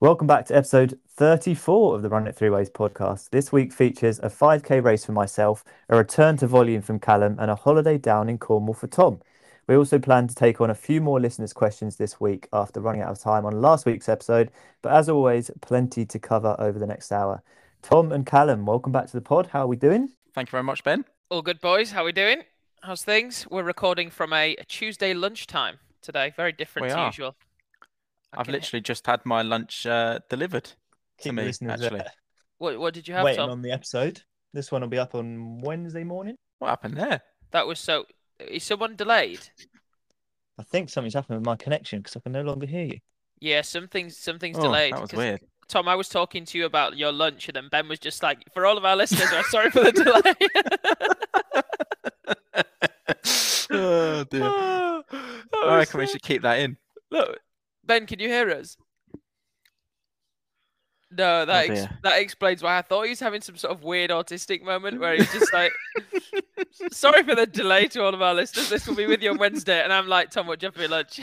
Welcome back to episode 34 of the Run It Three Ways podcast. This week features a 5K race for myself, a return to volume from Callum, and a holiday down in Cornwall for Tom. We also plan to take on a few more listeners' questions this week after running out of time on last week's episode, but as always, plenty to cover over the next hour. Tom and Callum, welcome back to the pod. How are we doing? Thank you very much, Ben. All good, boys. How we doing? How's things? We're recording from a Tuesday lunchtime today. Very different to usual. I've literally just had my lunch delivered to me, actually. What did you have, Waiting Tom? on the episode. This one will be up on Wednesday morning. What happened there? That was so... Is someone delayed? I think something's happened with my connection because I can no longer hear you. Yeah, something's delayed. That was weird. Tom, I was talking to you about your lunch, and then Ben was just like, for all of our listeners, we're sorry for the delay. Oh, dear. I reckon we should keep that in. Look, Ben, can you hear us? No, that explains why I thought he was having some sort of weird autistic moment where he's just like, sorry for the delay to all of our listeners. This will be with you on Wednesday. And I'm like, Tom, what do you have for your lunch?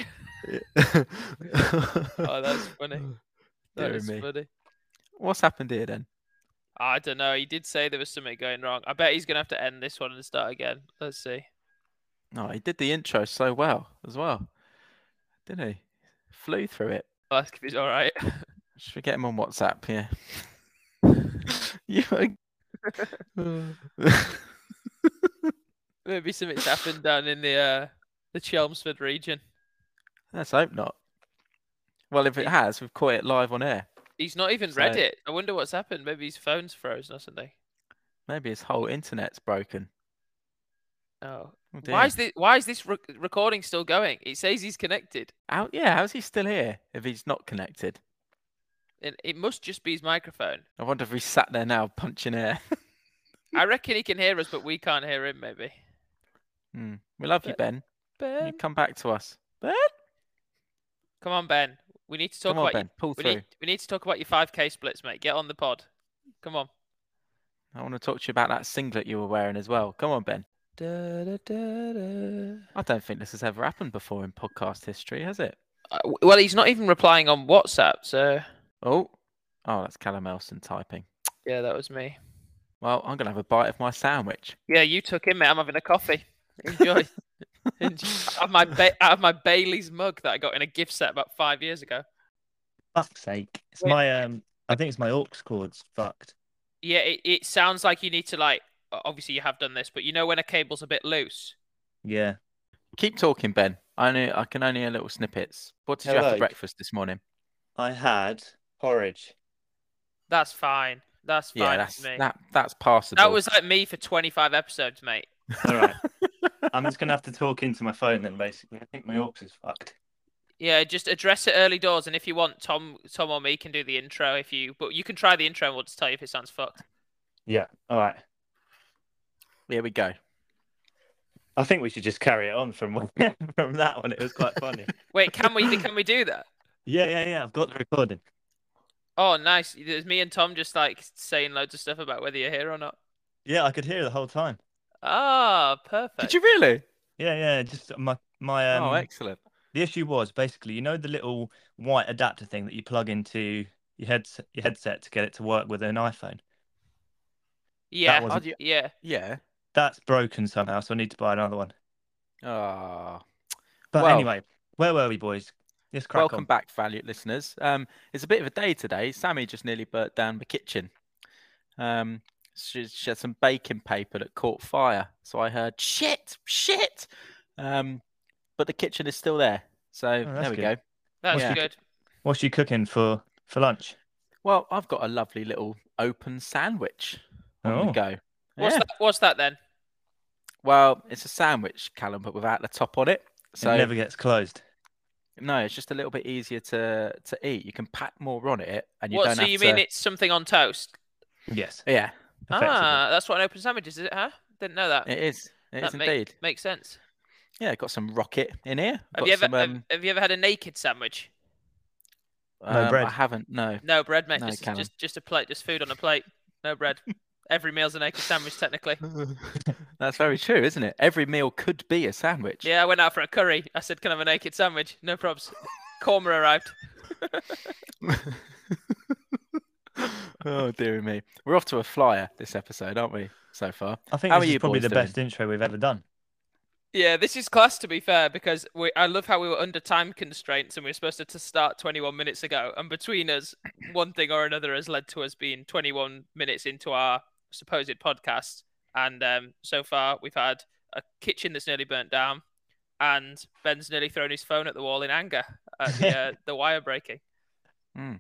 Oh, that's funny. That is funny. What's happened here then? I don't know. He did say there was something going wrong. I bet he's going to have to end this one and start again. Let's see. No, he did the intro so well as well. Didn't he? Flew through it. I'll ask if he's all right. Should we get him on WhatsApp? Yeah. Maybe something's happened down in the Chelmsford region. Let's hope not. Well, if it has, we've caught it live on air. He's not even read it. I wonder what's happened. Maybe his phone's frozen or something. Maybe his whole internet's broken. Oh. Why is this recording still going? It says he's connected. How's he still here if he's not connected? It must just be his microphone. I wonder if he's sat there now punching air. I reckon he can hear us, but we can't hear him, maybe. We love you, Ben. Ben. You come back to us. Ben? Come on, Ben. We need to talk about Ben. Pull through. We need to talk about your 5K splits, mate. Get on the pod. Come on. I want to talk to you about that singlet you were wearing as well. Come on, Ben. Da, da, da, da. I don't think this has ever happened before in podcast history, has it? Well, he's not even replying on WhatsApp, so... Oh, that's Callum Elson typing. Yeah, that was me. Well, I'm going to have a bite of my sandwich. Yeah, you took him, mate. I'm having a coffee. Enjoy. Out of my Bailey's mug that I got in a gift set about 5 years ago. Fuck's sake. It's my I think it's my aux cord's fucked. Yeah, it sounds like you need to, like, obviously you have done this, but you know when a cable's a bit loose? Yeah. Keep talking, Ben. I can only hear little snippets. What did you have for breakfast this morning? I had porridge. That's fine. That's fine. Yeah, that's passable. That was like me for 25 episodes, mate. All right. I'm just going to have to talk into my phone then, basically. I think my aux is fucked. Yeah, just address it early doors, and if you want, Tom or me can do the intro but you can try the intro and we'll just tell you if it sounds fucked. Yeah, all right. Here we go. I think we should just carry it on from that one. It was quite funny. Wait, can we do that? Yeah. I've got the recording. Oh, nice. There's me and Tom just like saying loads of stuff about whether you're here or not. Yeah, I could hear the whole time. Ah, perfect. Did you really? Yeah. Just my Oh, excellent. The issue was basically, the little white adapter thing that you plug into your headset to get it to work with an iPhone. Yeah. Yeah. That's broken somehow, so I need to buy another one. Oh. But anyway, where were we, boys? Let's crack Welcome on. back, valued listeners. It's a bit of a day today. Sammy just nearly burnt down the kitchen. She had some baking paper that caught fire. So I heard, shit. But the kitchen is still there. So there we go. That's good. What's she cooking for lunch? Well, I've got a lovely little open sandwich on the go. What's that then? Well, it's a sandwich, Callum, but without the top on it. So it never gets closed. No, it's just a little bit easier to eat. You can pack more on it, and you don't have to... So you mean it's something on toast? Yes. Yeah. That's what an open sandwich is it? Huh? Didn't know that. It is. It is indeed. Makes sense. Yeah, got some rocket in here. Have you ever had a naked sandwich? No bread. I haven't. No. No bread, mate. No, just a plate, just food on a plate. No bread. Every meal's a naked sandwich, technically. That's very true, isn't it? Every meal could be a sandwich. Yeah, I went out for a curry. I said, "Can I have a naked sandwich?" No probs. Korma arrived. Oh, dear me. We're off to a flyer this episode, aren't we, so far? I think How this are is you probably boys the best intro we've ever done. Yeah, this is class, to be fair, because I love how we were under time constraints and we were supposed to start 21 minutes ago. And between us, one thing or another has led to us being 21 minutes into our supposed podcast. And so far, we've had a kitchen that's nearly burnt down, and Ben's nearly thrown his phone at the wall in anger at the wire breaking. Mm.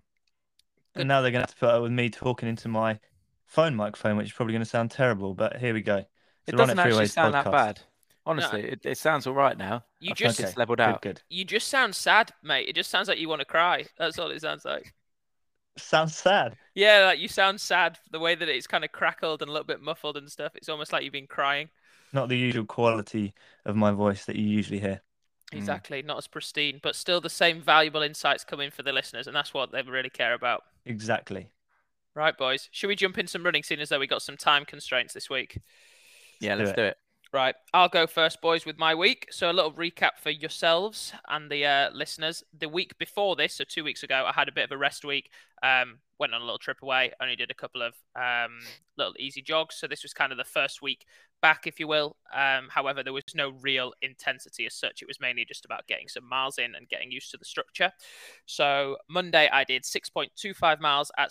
And now they're going to have to put up with me talking into my phone microphone, which is probably going to sound terrible, but here we go. It doesn't actually sound that bad. Honestly, No. it sounds all right now. You I've just had this leveled out. Good. You just sound sad, mate. It just sounds like you want to cry. That's all it sounds like. Sounds sad. Yeah, like you sound sad. The way that it's kind of crackled and a little bit muffled and stuff. It's almost like you've been crying. Not the usual quality of my voice that you usually hear. Exactly, not as pristine, but still the same valuable insights coming for the listeners, and that's what they really care about. Exactly. Right, boys. Should we jump in some running, seeing as though we got some time constraints this week? Yeah, let's do it. Right, I'll go first, boys, with my week. So a little recap for yourselves and the listeners. The week before this, so 2 weeks ago, I had a bit of a rest week. Went on a little trip away. Only did a couple of little easy jogs. So this was kind of the first week back, if you will. However, there was no real intensity as such. It was mainly just about getting some miles in and getting used to the structure. So Monday, I did 6.25 miles at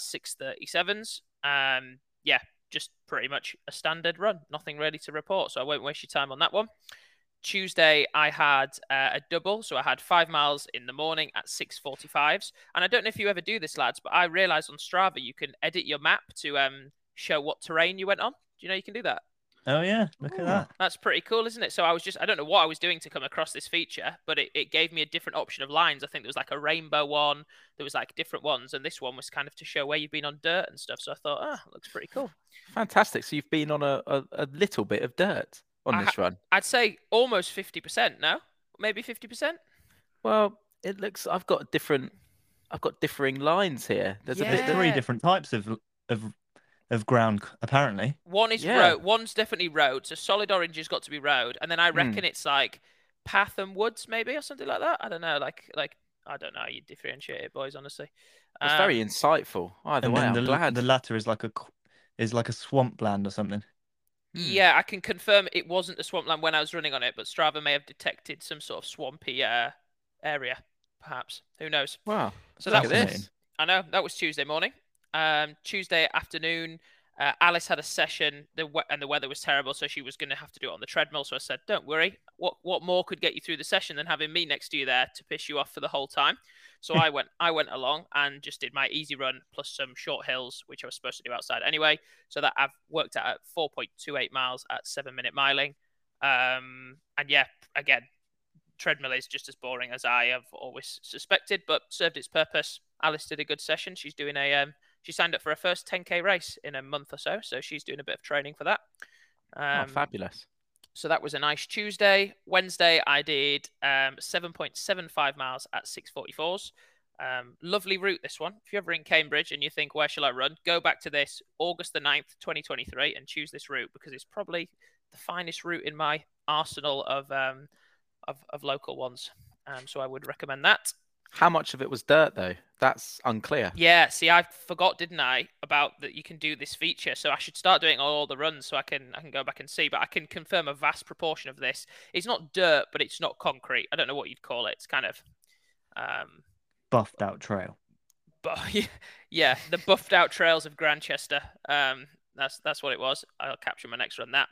6:37s. Yeah, just pretty much a standard run. Nothing really to report, so I won't waste your time on that one. Tuesday, I had a double, so I had 5 miles in the morning at 6:45s. And I don't know if you ever do this, lads, but I realised on Strava you can edit your map to show what terrain you went on. Do you know you can do that? Oh, yeah. Look at that. That's pretty cool, isn't it? So I don't know what I was doing to come across this feature, but it gave me a different option of lines. I think there was like a rainbow one. There was like different ones. And this one was kind of to show where you've been on dirt and stuff. So I thought, it looks pretty cool. Fantastic. So you've been on a little bit of dirt on this run. I'd say almost 50%, no? Maybe 50%? Well, it looks, I've got differing lines here. There's There's 3 different types of ground, apparently. One is road. One's definitely road. So solid orange has got to be road. And then I reckon it's like path and woods, maybe, or something like that. I don't know. Like I don't know how you differentiate it, boys, honestly. It's very insightful. Either way, I'm glad. The latter is like a swampland or something. Yeah, I can confirm it wasn't a swampland when I was running on it, but Strava may have detected some sort of swampy area, perhaps. Who knows? Wow. So that was this. I know. That was Tuesday morning. Tuesday afternoon, Alice had a session, and the weather was terrible, so she was going to have to do it on the treadmill. So I said, don't worry. What more could get you through the session than having me next to you there to piss you off for the whole time? So I went along and just did my easy run plus some short hills, which I was supposed to do outside anyway. So that I've worked out at 4.28 miles at 7-minute miling. And yeah, again, treadmill is just as boring as I have always suspected, but served its purpose. Alice did a good session. She's doing she signed up for her first 10K race in a month or so she's doing a bit of training for that. Fabulous. So that was a nice Tuesday. Wednesday, I did 7.75 miles at 6:44s. Lovely route, this one. If you're ever in Cambridge and you think, where shall I run? Go back to this, August the 9th, 2023, and choose this route because it's probably the finest route in my arsenal of local ones. So I would recommend that. How much of it was dirt, though? That's unclear. Yeah, see, I forgot, didn't I, about that you can do this feature. So I should start doing all the runs so I can go back and see. But I can confirm a vast proportion of this. It's not dirt, but it's not concrete. I don't know what you'd call it. It's kind of buffed out trail. But yeah, the buffed out trails of Grantchester. That's what it was. I'll capture my next run that.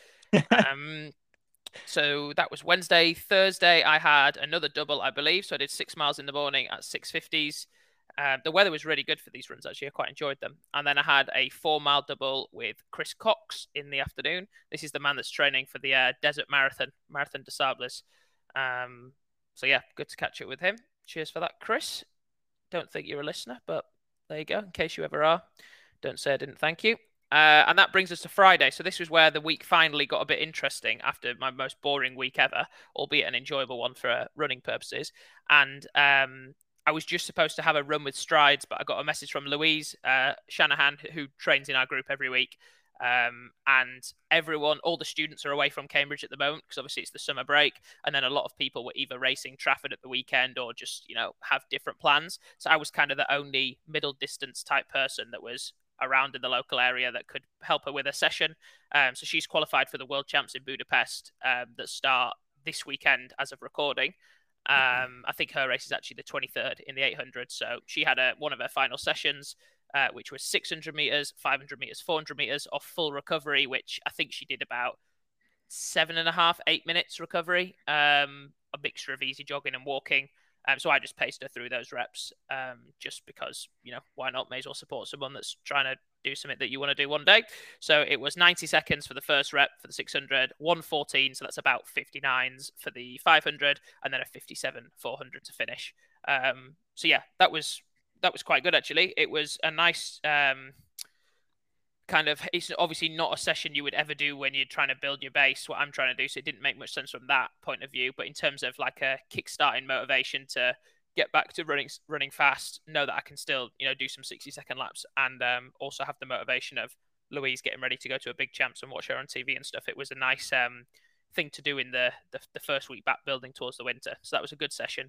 So that was Wednesday. Thursday, I had another double, I believe. So I did 6 miles in the morning at 6:50s. The weather was really good for these runs, actually. I quite enjoyed them. And then I had a 4-mile double with Chris Cox in the afternoon. This is the man that's training for the Desert Marathon des Sables. So yeah, good to catch up with him. Cheers for that, Chris. Don't think you're a listener, but there you go. In case you ever are, don't say I didn't thank you. And that brings us to Friday. So this was where the week finally got a bit interesting after my most boring week ever, albeit an enjoyable one for running purposes. And I was just supposed to have a run with Strides, but I got a message from Louise Shanahan, who trains in our group every week. And everyone, all the students are away from Cambridge at the moment because obviously it's the summer break. And then a lot of people were either racing Trafford at the weekend or just, have different plans. So I was kind of the only middle distance type person that was around in the local area that could help her with a session. So she's qualified for the World Champs in Budapest that start this weekend as of recording. I think her race is actually the 23rd in the 800. So she had one of her final sessions, which was 600 meters, 500 meters, 400 meters off full recovery, which I think she did about 7.5, 8 minutes recovery, a mixture of easy jogging and walking. So I just paced her through those reps just because, why not? May as well support someone that's trying to do something that you want to do one day. So it was 90 seconds for the first rep for the 600, 1:14, so that's about 59s for the 500, and then a 57 400 to finish. So yeah, that was quite good actually. It was a nice it's obviously not a session you would ever do when you're trying to build your base, what I'm trying to do, so it didn't make much sense from that point of view. But in terms of like a kick-starting motivation to get back to running fast, know that I can still, do some 60-second laps, and also have the motivation of Louise getting ready to go to a big champs and watch her on TV and stuff. It was a nice thing to do in the first week back building towards the winter. So that was a good session.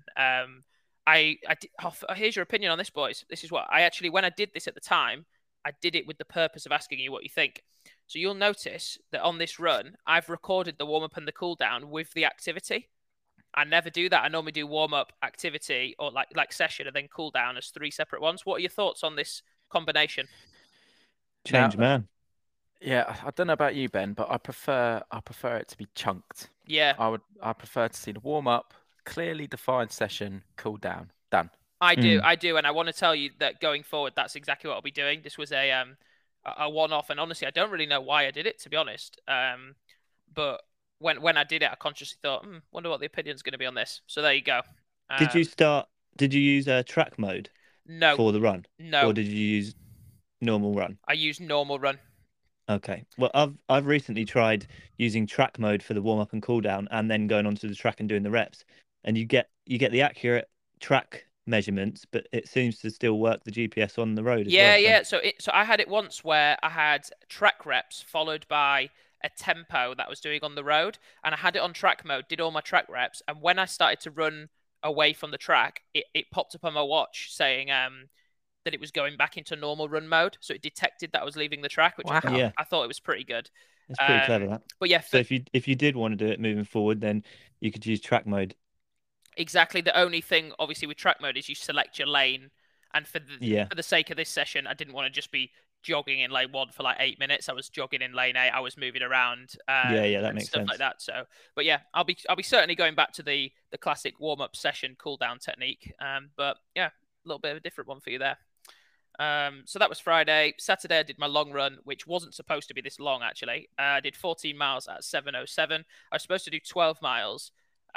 Here's your opinion on this, boys. This is what I actually, when I did this at the time, I did it with the purpose of asking you what you think. So you'll notice that on this run, I've recorded the warm-up and the cool-down with the activity. I never do that. I normally do warm-up, activity, or like session, and then cool-down as 3 separate ones. What are your thoughts on this combination? Change, man. Yeah, I don't know about you, Ben, but I prefer it to be chunked. Yeah. I prefer to see the warm-up, clearly defined session, cool-down, done. I do, and I want to tell you that going forward, that's exactly what I'll be doing. This was a one-off, and honestly, I don't really know why I did it, to be honest. But when I did it, I consciously thought, wonder what the opinion's going to be on this. So there you go. Did you use track mode? No. For the run? No. Or did you use normal run? I used normal run. Okay. Well, I've recently tried using track mode for the warm-up and cool-down, and then going onto the track and doing the reps, and you get the accurate track measurements, but it seems to still work the GPS on the road as well. Yeah. So I had it once where I had track reps followed by a tempo that I was doing on the road, and I had it on track mode, did all my track reps, and when I started to run away from the track, it popped up on my watch saying that it was going back into normal run mode. So it detected that I was leaving the track, which I thought it was pretty good. It's pretty clever, that. But yeah. So if you did want to do it moving forward, then you could use track mode. Exactly. The only thing, obviously, with track mode is you select your lane. And for the sake of this session, I didn't want to just be jogging in lane 1 for like 8 minutes. I was jogging in lane 8. I was moving around. That makes stuff sense. Like that. So, but yeah, I'll be certainly going back to the classic warm up session cool down technique. But yeah, a little bit of a different one for you there. So that was Friday. Saturday, I did my long run, which wasn't supposed to be this long actually. I did 14 miles at 7:07. I was supposed to do 12 miles.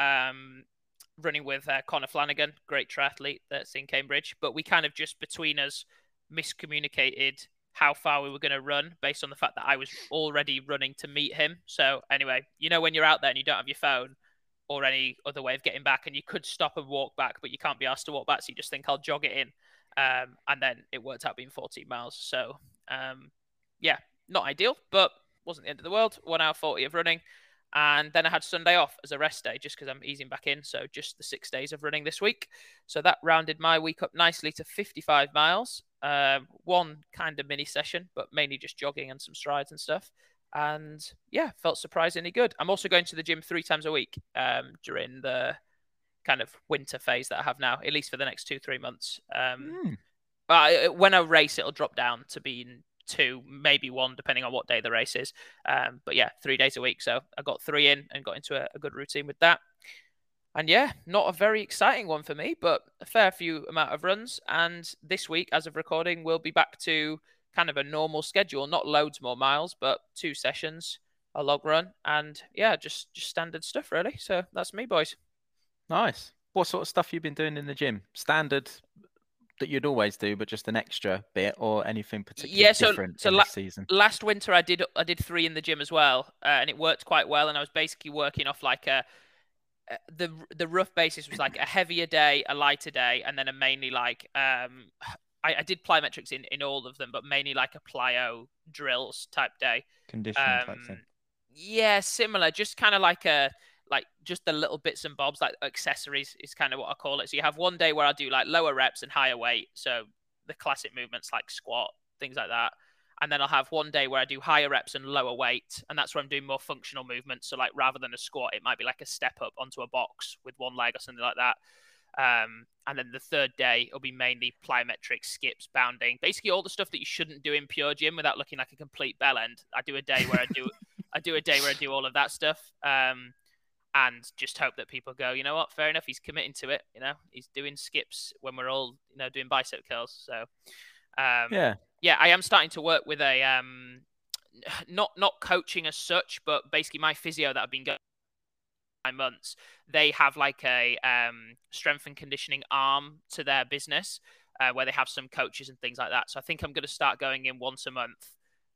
Running with Connor Flanagan, great triathlete that's in Cambridge, but we kind of just between us miscommunicated how far we were going to run based on the fact that I was already running to meet him. So anyway, when you're out there and you don't have your phone or any other way of getting back, and you could stop and walk back, but you can't be asked to walk back, so you just think I'll jog it in. And then it worked out being 14 miles. So yeah, not ideal, but wasn't the end of the world. 1 hour 40 of running. And then I had Sunday off as a rest day just because I'm easing back in. So just the 6 days of running this week. So that rounded my week up nicely to 55 miles. One kind of mini session, but mainly just jogging and some strides and stuff. And yeah, felt surprisingly good. I'm also going to the gym 3 times a week during the kind of winter phase that I have now, at least for the next 2-3 months. But when I race, it'll drop down to being 2, maybe 1, depending on what day the race is. But yeah, 3 days a week. So I got 3 in and got into a good routine with that. And yeah, not a very exciting one for me, but a fair few amount of runs. And this week, as of recording, we'll be back to kind of a normal schedule, not loads more miles, but 2 sessions, a log run, and yeah, just standard stuff really. So that's me, boys. Nice. What sort of stuff you've been doing in the gym? Standard that you'd always do, but just an extra bit, or anything particularly different in this season? Last winter I did 3 in the gym as well, and it worked quite well. And I was basically working off like the rough basis was like a heavier day, a lighter day, and then a mainly like I did plyometrics in all of them, but mainly like a plyo drills type day. Conditioning type thing. Yeah, similar. Just kind of like just the little bits and bobs, like accessories is kind of what I call it. So you have one day where I do like lower reps and higher weight. So the classic movements like squat, things like that. And then I'll have one day where I do higher reps and lower weight, and that's where I'm doing more functional movements. So like rather than a squat, it might be like a step up onto a box with one leg or something like that. And then the third day it'll be mainly plyometrics, skips, bounding, basically all the stuff that you shouldn't do in pure gym without looking like a complete bell end. I do a day where I do all of that stuff. And just hope that people go, you know what, fair enough, he's committing to it. You know, he's doing skips when we're all, you know, doing bicep curls. So yeah, I am starting to work with a not coaching as such, but basically my physio that I've been going 9 months, they have like a strength and conditioning arm to their business where they have some coaches and things like that. So I think I'm going to start going in once a month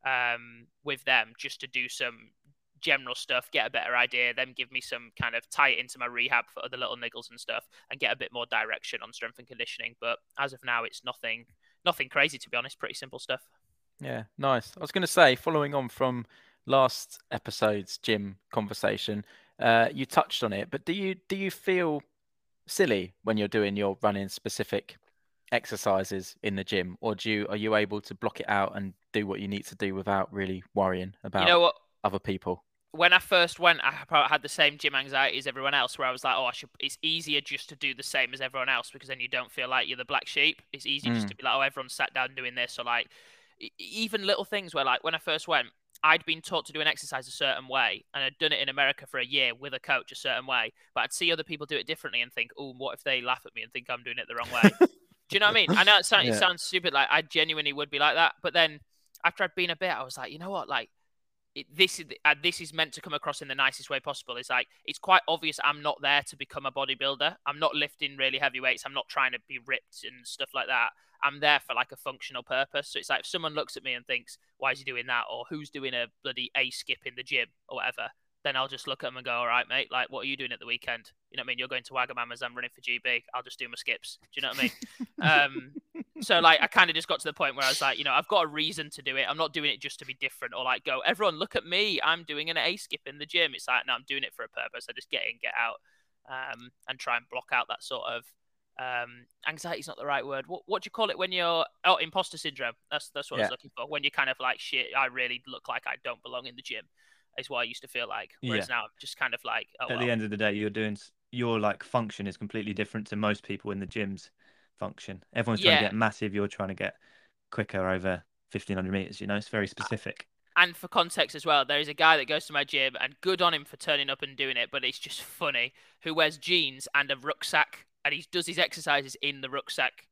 with them just to do some general stuff, get a better idea, then give me some kind of tie it into my rehab for other little niggles and stuff, and get a bit more direction on strength and conditioning. But as of now, it's nothing crazy, to be honest. Pretty simple stuff. Yeah, nice. I was going to say, following on from last episode's gym conversation, you touched on it, but do you feel silly when you're doing your running specific exercises in the gym, or are you able to block it out and do what you need to do without really worrying about, you know what, other people? When I first went, I probably had the same gym anxiety as everyone else, where I was like, oh, it's easier just to do the same as everyone else, because then you don't feel like you're the black sheep. It's easy just to be like, oh, everyone sat down doing this. Or like, even little things where, like, when I first went, I'd been taught to do an exercise a certain way, and I'd done it in America for a year with a coach a certain way, but I'd see other people do it differently and think, oh, what if they laugh at me and think I'm doing it the wrong way? Do you know what I mean? I know it sounds stupid. Like, I genuinely would be like that. But then after I'd been a bit, I was like, you know what? Like, this is meant to come across in the nicest way possible. It's like, it's quite obvious I'm not there to become a bodybuilder. I'm not lifting really heavy weights. I'm not trying to be ripped and stuff like that. I'm there for like a functional purpose. So it's like, if someone looks at me and thinks, why is he doing that? Or who's doing a bloody A skip in the gym or whatever, then I'll just look at them and go, all right, mate, like, what are you doing at the weekend? You know what I mean? You're going to Wagamama's, I'm running for GB. I'll just do my skips. Do you know what I mean? So like, I kind of just got to the point where I was like, you know, I've got a reason to do it. I'm not doing it just to be different or like go, everyone look at me, I'm doing an A skip in the gym. It's like, no, I'm doing it for a purpose. I just get in, get out, and try and block out that sort of anxiety is not the right word. What do you call it when you're imposter syndrome? That's what I was looking for. When you're kind of like, shit, I really look like I don't belong in the gym, is what I used to feel like. Whereas now I'm just kind of like, at the end of the day, your like function is completely different to most people in the gym's function. Everyone's trying to get massive. You're trying to get quicker over 1,500 meters. You know, it's very specific. And for context as well, there is a guy that goes to my gym, and good on him for turning up and doing it, but it's just funny, who wears jeans and a rucksack, and he does his exercises in the rucksack.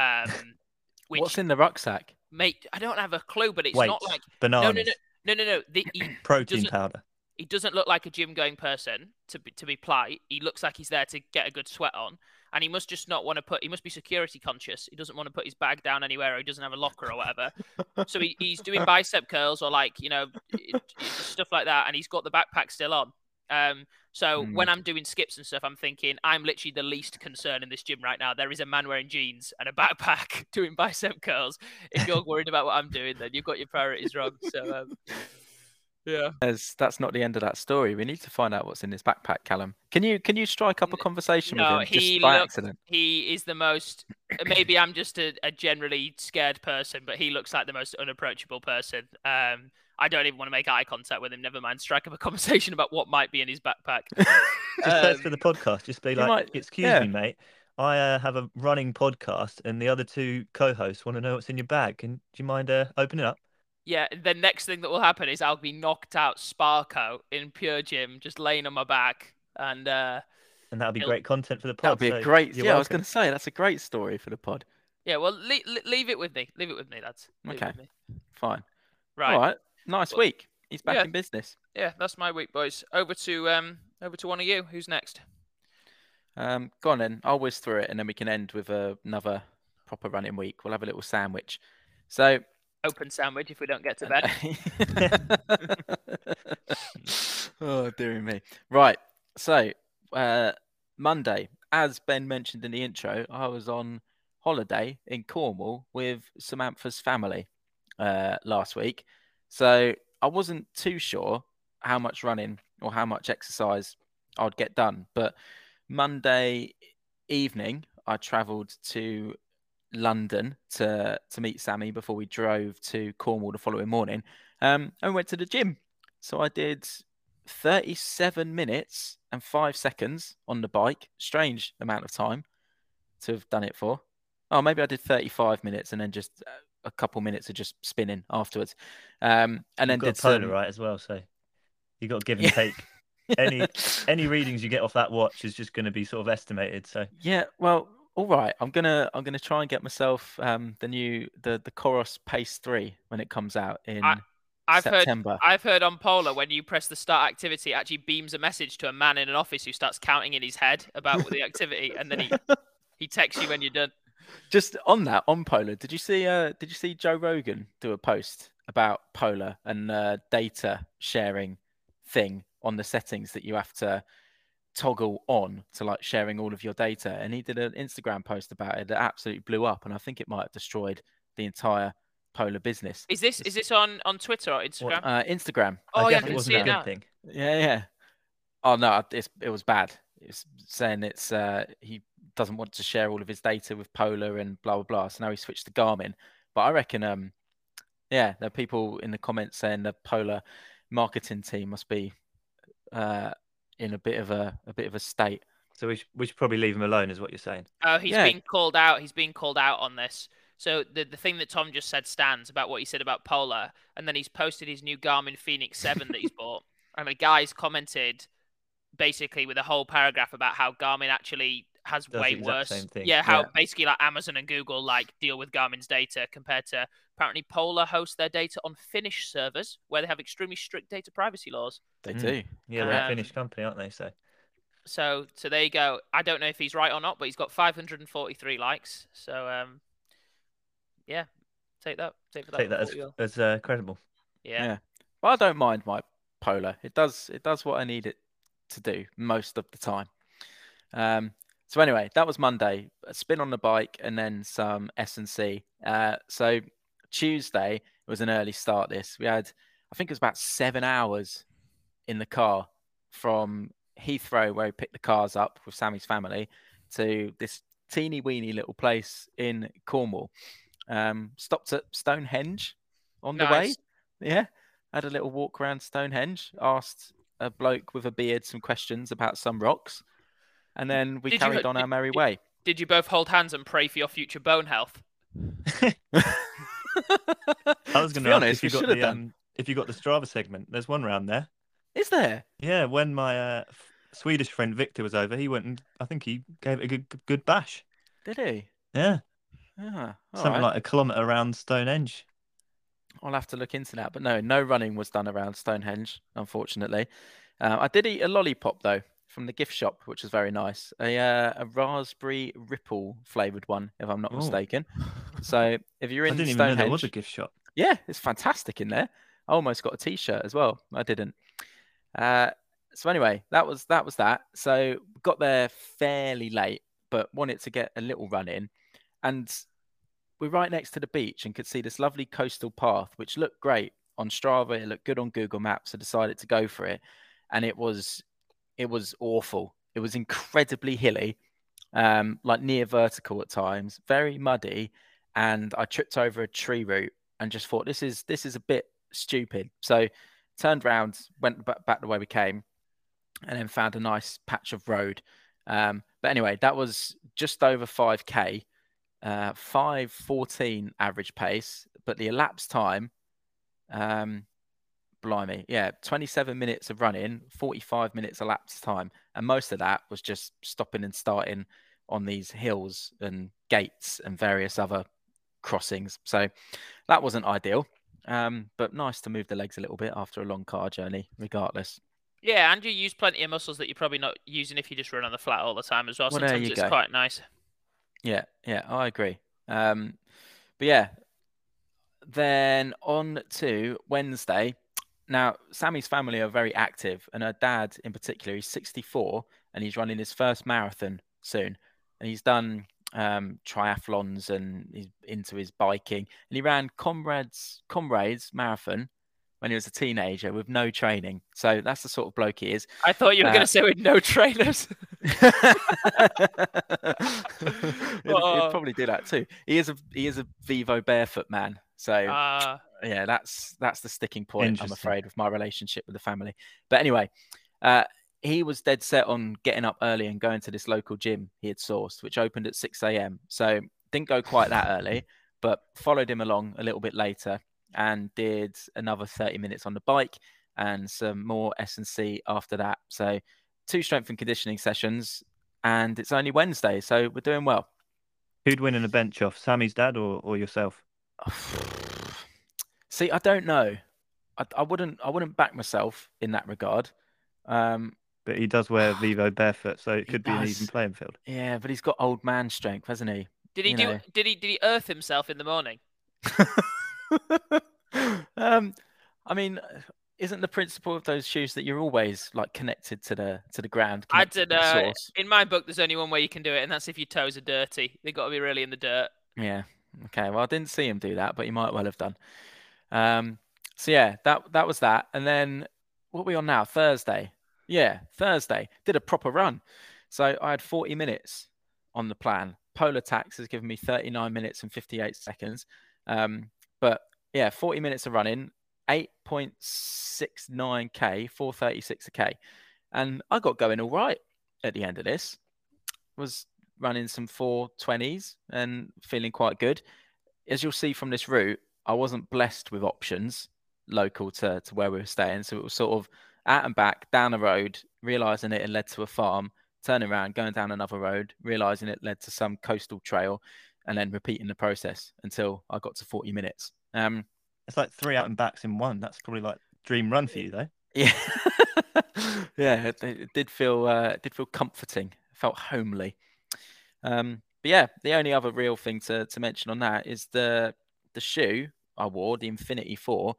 What's in the rucksack? Mate, I don't have a clue, but it's Weights, not like bananas. No. Protein powder. He doesn't look like a gym-going person to be polite. He looks like he's there to get a good sweat on, and he must just not want to he must be security conscious. He doesn't want to put his bag down anywhere, or he doesn't have a locker or whatever. So he's doing bicep curls or like, you know, stuff like that, and he's got the backpack still on. So when I'm doing skips and stuff, I'm thinking, I'm literally the least concerned in this gym right now. There is a man wearing jeans and a backpack doing bicep curls. If you're worried about what I'm doing, then you've got your priorities wrong. So, yeah. That's not the end of that story. We need to find out what's in this backpack, Callum. Can you strike up a conversation with him just by accident? He is the most, maybe I'm just a generally scared person, but he looks like the most unapproachable person. I don't even want to make eye contact with him. Never mind, strike up a conversation about what might be in his backpack. Just for the podcast, just be like, excuse me, mate. I have a running podcast, and the other two co-hosts want to know what's in your bag. Do you mind opening up? Yeah, the next thing that will happen is I'll be knocked out Sparko in Pure Gym, just laying on my back, and that'll be great content for the pod. That'll be a great. Yeah, I was going to say that's a great story for the pod. Yeah, well, leave it with me. Leave it with me, lads. Okay, fine. Right. All right. Nice week. He's back in business. Yeah, that's my week, boys. Over to one of you. Who's next? Go on then. I'll whiz through it, and then we can end with another proper running week. We'll have a little sandwich. So. Open sandwich if we don't get to bed. Oh, dear me. Right. So, Monday, as Ben mentioned in the intro, I was on holiday in Cornwall with Samantha's family last week. So I wasn't too sure how much running or how much exercise I'd get done. But Monday evening, I travelled to London to meet Sammy before we drove to Cornwall the following morning, and we went to the gym. So I did 37 minutes and 5 seconds on the bike. Strange amount of time to have done it for. Oh, maybe I did 35 minutes and then just a couple minutes of just spinning afterwards. And You've then got did a polar some... right as well, so you got to give and take. Any readings you get off that watch is just going to be sort of estimated. So Yeah, well, all right. I'm gonna try and get myself the Coros Pace 3 when it comes out in September. I've heard on Polar when you press the start activity, it actually beams a message to a man in an office who starts counting in his head about the activity, and then he texts you when you're done. Just on that, on Polar, did you see Joe Rogan do a post about Polar and data sharing thing on the settings that you have to toggle on to like sharing all of your data? And he did an Instagram post about it that absolutely blew up, and I think it might have destroyed the entire Polar business. Is this on Twitter or Instagram? Instagram. Oh, I yeah, guess I it can wasn't see a it good now. thing. Yeah. Oh no, it was bad. It's saying he doesn't want to share all of his data with Polar and blah blah blah. So now he switched to Garmin. But I reckon there are people in the comments saying the Polar marketing team must be in a bit of a state. So we should probably leave him alone, is what you're saying. Oh, he's Yeah. being called out. He's being called out on this. So the thing that Tom just said stands about what he said about Polar, and then he's posted his new Garmin Phoenix 7 that he's bought, and the guy's commented basically with a whole paragraph about how Garmin actually has Does way the exact worse. same thing. Yeah, how Yeah. basically like Amazon and Google like deal with Garmin's data compared to apparently Polar hosts their data on Finnish servers where they have extremely strict data privacy laws. They do. Yeah, they're a Um, Finnish company, aren't they? So there you go. I don't know if he's right or not, but he's got 543 likes. So yeah, take that. Take for that. Take that for what you will. as credible. Yeah. Well, I don't mind my Polar. It does what I need it to do most of the time. So anyway, that was Monday. A spin on the bike and then some S&C. So Tuesday it was an early start. We had, I think it was about 7 hours in the car from Heathrow, where we picked the cars up with Sammy's family, to this teeny weeny little place in Cornwall. Stopped at Stonehenge on the way. Yeah, had a little walk around Stonehenge. Asked a bloke with a beard some questions about some rocks, and then we carried on our merry way. Did you both hold hands and pray for your future bone health? I was going to ask if you got the Strava segment. There's one round there. Is there? Yeah, when my Swedish friend Victor was over, he went and I think he gave it a good bash. Did he? Yeah. Something like a kilometre around Stonehenge. I'll have to look into that. But no running was done around Stonehenge, unfortunately. I did eat a lollipop, though, from the gift shop, which was very nice. A raspberry ripple flavoured one, if I'm not mistaken. So if you're in I didn't Stonehenge... even know there was a gift shop. Yeah, it's fantastic in there. I almost got a T-shirt as well. I didn't. So anyway, that was that. So got there fairly late, but wanted to get a little run in. And we're right next to the beach and could see this lovely coastal path, which looked great on Strava. It looked good on Google Maps. I decided to go for it. And it was awful. It was incredibly hilly, like near vertical at times, very muddy. And I tripped over a tree root and just thought, this is a bit stupid. So turned around, went back the way we came, and then found a nice patch of road. But anyway, that was just over 5K, 5:14 average pace, but the elapsed time, blimey, yeah, 27 minutes of running, 45 minutes elapsed time, and most of that was just stopping and starting on these hills and gates and various other crossings. So that wasn't ideal, but nice to move the legs a little bit after a long car journey, regardless. Yeah, and you use plenty of muscles that you're probably not using if you just run on the flat all the time as well. Well, sometimes it's quite nice. Yeah, I agree. But yeah, then on to Wednesday. Now, Sammy's family are very active, and her dad in particular, he's 64, and he's running his first marathon soon. And he's done triathlons, and he's into his biking. And he ran Comrades Marathon when he was a teenager with no training. So that's the sort of bloke he is. I thought you were going to say with no trainers. He'd probably do that too. He is a Vivo barefoot man. So yeah, that's the sticking point, I'm afraid, with my relationship with the family. But anyway, he was dead set on getting up early and going to this local gym he had sourced, which opened at 6 a.m. So didn't go quite that early, but followed him along a little bit later and did another 30 minutes on the bike and some more S&C after that. So 2 strength and conditioning sessions, and it's only Wednesday, so we're doing well. Who'd win in a bench off, Sammy's dad or yourself? See, I don't know. I wouldn't back myself in that regard. But he does wear Vivo barefoot, so it could be an even playing field. Yeah, but he's got old man strength, hasn't he? Did he earth himself in the morning? I mean, isn't the principle of those shoes that you're always like connected to the ground? I don't know. In my book, there's only one way you can do it, and that's if your toes are dirty. They've got to be really in the dirt. Yeah. Okay. Well, I didn't see him do that, but he might well have done. So yeah, that was that. And then what are we on now? Thursday. Yeah, Thursday. Did a proper run. So I had 40 minutes on the plan. Polar Tax has given me 39 minutes and 58 seconds. But yeah, 40 minutes of running, 8.69k, 436 a k. And I got going all right at the end of this. Was running some 420s and feeling quite good. As you'll see from this route, I wasn't blessed with options local to where we were staying. So it was sort of out and back, down the road, realising it had led to a farm, turning around, going down another road, realising it led to some coastal trail, and then repeating the process until I got to 40 minutes. It's like 3 out and backs in one. That's probably like dream run for you, though. Yeah. Yeah, it did feel comforting. It felt homely. But yeah, the only other real thing to mention on that is the shoe I wore, the Infinity 4.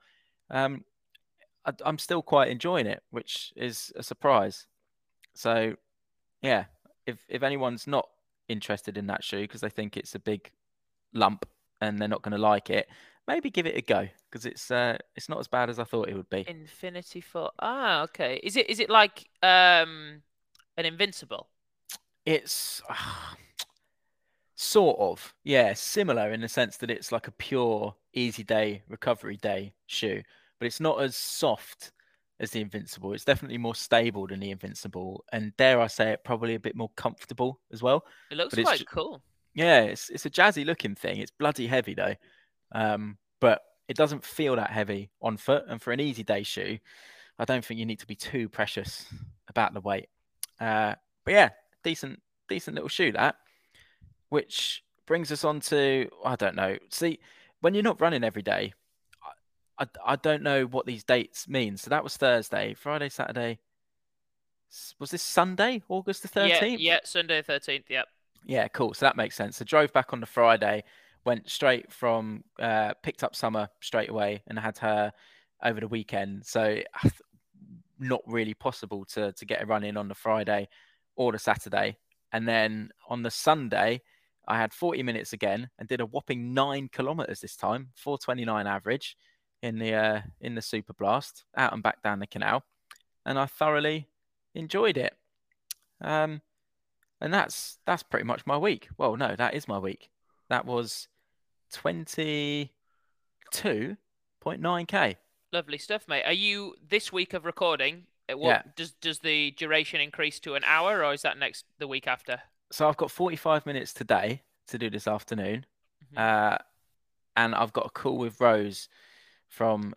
I'm still quite enjoying it, which is a surprise. So yeah, if anyone's not interested in that shoe because they think it's a big lump and they're not going to like it, maybe give it a go because it's not as bad as I thought it would be. Infinity 4. Ah, okay. Is it like an Invincible? It's sort of, yeah, similar in the sense that it's like a pure easy day recovery day shoe, but it's not as soft as the Invincible. It's definitely more stable than the Invincible, and dare I say it, probably a bit more comfortable as well. It looks quite cool. Yeah, it's a jazzy looking thing. It's bloody heavy though, but it doesn't feel that heavy on foot. And for an easy day shoe, I don't think you need to be too precious about the weight. But yeah, decent little shoe that. Which brings us on to, I don't know. See, when you're not running every day, I don't know what these dates mean. So that was Thursday, Friday, Saturday. Was this Sunday, August the 13th? Yeah, Sunday the 13th, yep. Yeah, cool. So that makes sense. So drove back on the Friday, went straight from, picked up Summer straight away and had her over the weekend. So not really possible to get a run in on the Friday or the Saturday. And then on the Sunday, I had 40 minutes again and did a whopping 9 kilometers this time, 4:29 average in the Super Blast, out and back down the canal. And I thoroughly enjoyed it. And that's pretty much my week. Well, no, that is my week. That was 22.9k. Lovely stuff, mate. Are you this week of recording? Yeah. Does the duration increase to an hour, or is that the week after? So I've got 45 minutes today to do this afternoon. Mm-hmm. And I've got a call with Rose from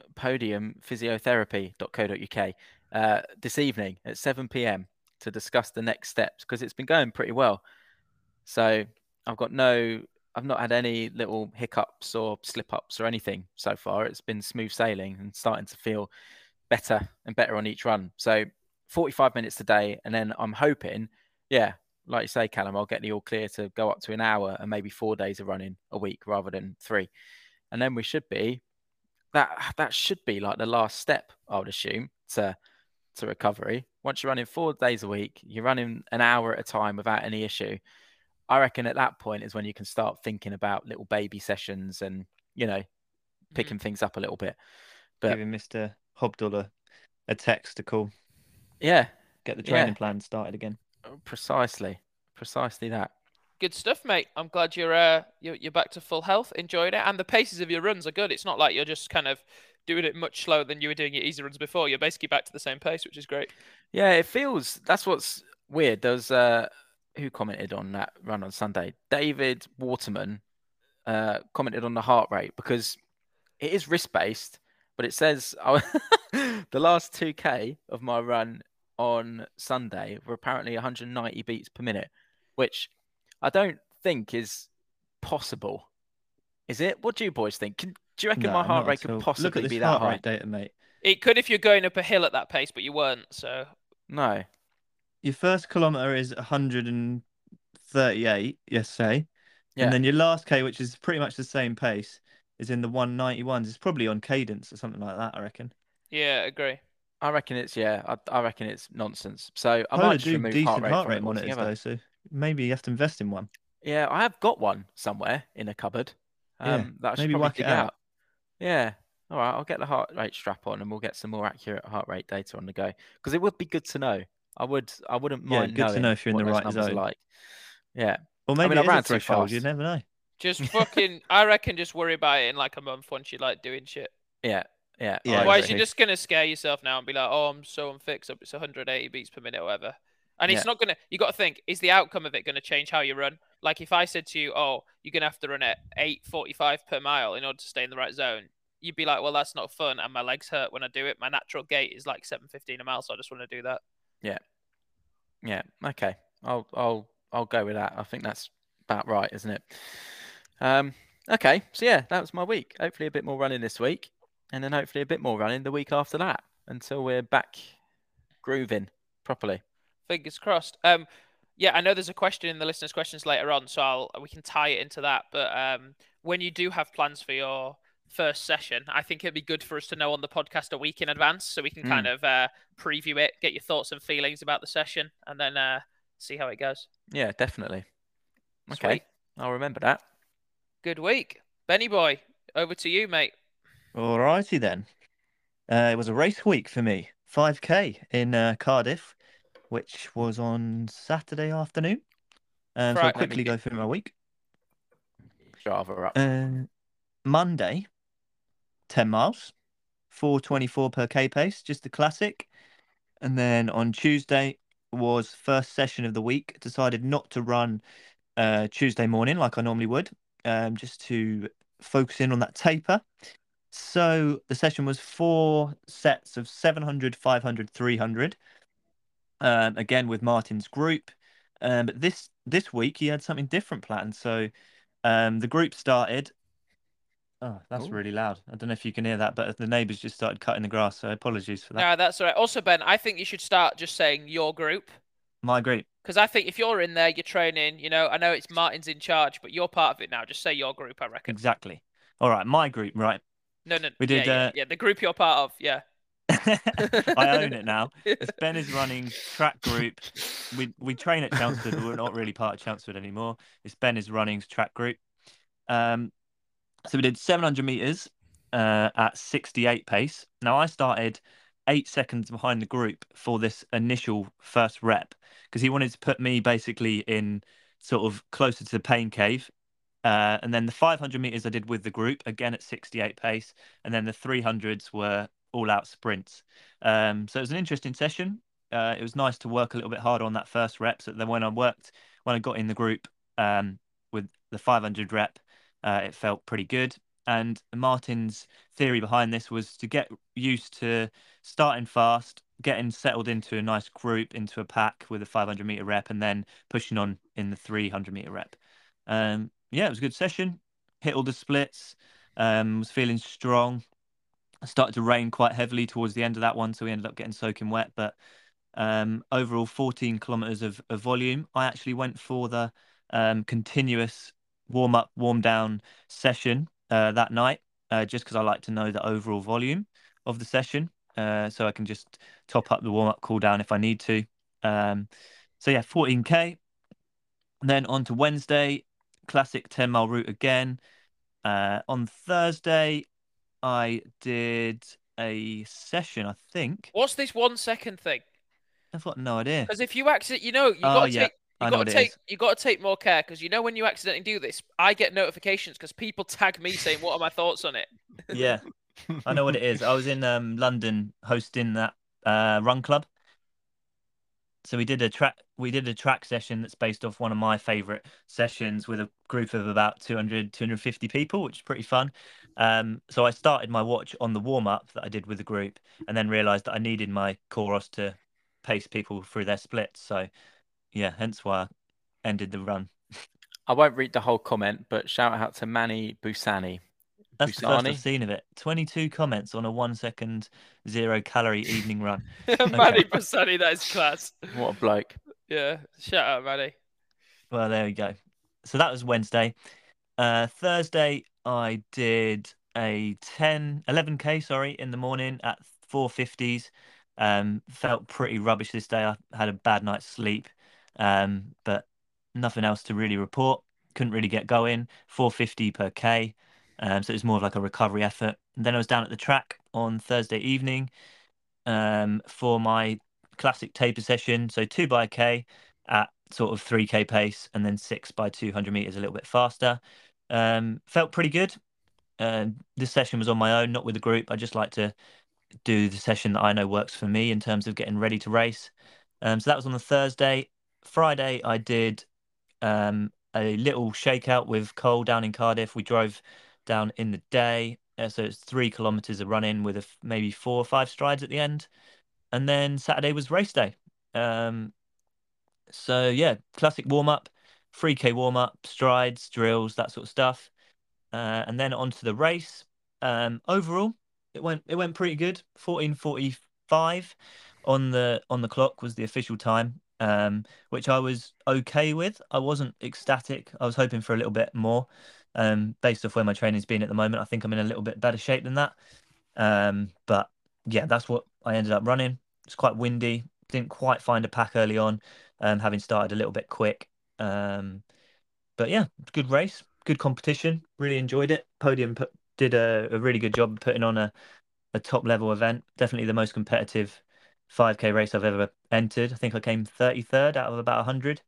podiumphysiotherapy.co.uk this evening at 7 p.m. to discuss the next steps because it's been going pretty well. So I've not had any little hiccups or slip-ups or anything so far. It's been smooth sailing and starting to feel better and better on each run. So 45 minutes today, and then I'm hoping, yeah, like you say, Callum, I'll get the all clear to go up to an hour and maybe 4 days of running a week rather than 3. And then we should be, that should be like the last step, I would assume, to recovery. Once you're running 4 days a week, you're running an hour at a time without any issue. I reckon at that point is when you can start thinking about little baby sessions and, picking things up a little bit. But Giving Mr. Hobdall a text to call, yeah, get the yeah, training plan started again. precisely that. Good stuff, mate. I'm glad you're back to full health, enjoying it, and the paces of your runs are good. It's not like you're just kind of doing it much slower than you were doing your easy runs before. You're basically back to the same pace, which is great. Yeah, it feels. That's what's weird. There's who commented on that run on Sunday? David Waterman commented on the heart rate because it is wrist based, but it says the last 2K of my run on Sunday were apparently 190 beats per minute, which I don't think is possible. Is it? What do you boys think? Do you reckon No, my heart not rate at could all. Look possibly at be this that heart high? rate data, mate. It could if you're going up a hill at that pace, but you weren't. So No. Your first kilometre is 138, yes, say. Yeah. And then your last K, which is pretty much the same pace, is in the 191s. It's probably on cadence or something like that, I reckon. yeah, agree. I reckon it's I reckon it's nonsense. So I Polar might just do remove decent heart from rate it monitors altogether. though, so maybe you have to invest in one. Yeah, I have got one somewhere in a cupboard. Yeah, that I should maybe probably whack it dig out. out. Yeah. All right, I'll get the heart rate strap on and we'll get some more accurate heart rate data on the go. Because it would be good to know. I wouldn't Yeah, mind good to knowing know if you're in what the those right numbers are zone. like. Yeah. Or I maybe mean, I it is a ran too threshold. You fast. never know. Just fucking, I reckon, just worry about it in like a month once you like doing shit. Yeah. Yeah. Yeah, I Otherwise, agree. you're just gonna scare yourself now and be like, "Oh, I'm so unfixed. It's 180 beats per minute, or whatever." And it's Yeah. not gonna. You got to think: is the outcome of it gonna change how you run? Like if I said to you, "Oh, you're gonna have to run at 8:45 per mile in order to stay in the right zone," you'd be like, "Well, that's not fun, and my legs hurt when I do it. My natural gait is like 7:15 a mile, so I just want to do that." Yeah. Yeah. Okay. I'll go with that. I think that's about right, isn't it? Okay. So yeah, that was my week. Hopefully a bit more running this week, and then hopefully a bit more running the week after that until we're back grooving properly. Fingers crossed. Yeah, I know there's a question in the listeners' questions later on, so we can tie it into that. But when you do have plans for your first session, I think it'd be good for us to know on the podcast a week in advance, so we can kind of preview it, get your thoughts and feelings about the session, and then see how it goes. Yeah, definitely. Okay, Sweet. I'll remember that. Good week, Benny boy. Over to you, mate. Alrighty then. It was a race week for me. 5K in Cardiff, which was on Saturday afternoon. So I'll Right. quickly go through my week. Java up. Monday, 10 miles, 4:24 per K pace, just the classic. And then on Tuesday was first session of the week. Decided not to run Tuesday morning like I normally would, just to focus in on that taper. So the session was 4 sets of 700, 500, 300. Again with Martin's group. But this week he had something different planned. So the group started. Oh, that's Ooh. really loud. I don't know if you can hear that, but the neighbours just started cutting the grass, so apologies for that. No, that's all right. Also, Ben, I think you should start just saying your group. My group. Because I think if you're in there, you're training, I know it's Martin's in charge, but you're part of it now. Just say your group, I reckon. Exactly. All right, my group, right. No. We did. Yeah, the group you're part of, yeah. I own it now. It's Ben is running track group. We train at Chelmsford, but we're not really part of Chelmsford anymore. It's Ben is running track group. So we did 700 meters at 68 pace. Now I started 8 seconds behind the group for this initial first rep because he wanted to put me basically in sort of closer to the pain cave. And then the 500 meters I did with the group again at 68 pace, and then the 300s were all out sprints. So it was an interesting session. It was nice to work a little bit harder on that first rep. So then when I got in the group with the 500 rep, it felt pretty good. And Martin's theory behind this was to get used to starting fast, getting settled into a nice group, into a pack with a 500 meter rep, and then pushing on in the 300 meter rep. Yeah, it was a good session. Hit all the splits. Was feeling strong. It started to rain quite heavily towards the end of that one, so we ended up getting soaking wet. But overall, 14 kilometers of volume. I actually went for the continuous warm up, warm down session that night, just because I like to know the overall volume of the session, so I can just top up the warm up, cool down if I need to. So yeah, 14K. Then on to Wednesday, classic 10-mile route again. On Thursday, I did a session, I think. What's this 1 second thing? I've got no idea. Because if you accident, you Oh, yeah. I know what it is. you got to take more care, because when you accidentally do this, I get notifications because people tag me saying, "What are my thoughts on it?" Yeah, I know what it is. I was in London hosting that run club. So we did a track session that's based off one of my favorite sessions with a group of about 200, 250 people, which is pretty fun. So I started my watch on the warm up that I did with the group, and then realized that I needed my Coros to pace people through their splits. So yeah, hence why I ended the run. I won't read the whole comment, but shout out to Manny Busani. That's the first I've seen of it. 22 comments on a 1 second 0-calorie evening run. Manny Busani, that is class. What a bloke. Yeah, shout out, Manny. Well, there we go. So that was Wednesday. Thursday, I did a 11K, in the morning at 450s. Felt pretty rubbish this day. I had a bad night's sleep, but nothing else to really report. Couldn't really get going. 450 per K. So it was more of like a recovery effort. And then I was down at the track on Thursday evening for my classic taper session. So 2 by K at sort of 3K pace, and then 6 by 200 meters a little bit faster. Felt pretty good. This session was on my own, not with a group. I just like to do the session that I know works for me in terms of getting ready to race. So that was on the Thursday. Friday, I did a little shakeout with Cole down in Cardiff. We drove down in the day. So it's 3 kilometers of running with maybe 4 or 5 strides at the end. And then Saturday was race day. So yeah, classic warm up, 3K warm up, strides, drills, that sort of stuff. And then onto the race. Overall, it went pretty good. 14:45 on the clock was the official time, which I was okay with. I wasn't ecstatic. I was hoping for a little bit more. Based off where my training's been at the moment, I think I'm in a little bit better shape than that. But yeah, that's what I ended up running. It's quite windy. Didn't quite find a pack early on, having started a little bit quick. But yeah, good race, good competition. Really enjoyed it. Podium did a really good job putting on a top level event. Definitely the most competitive 5K race I've ever entered. I think I came 33rd out of about 100.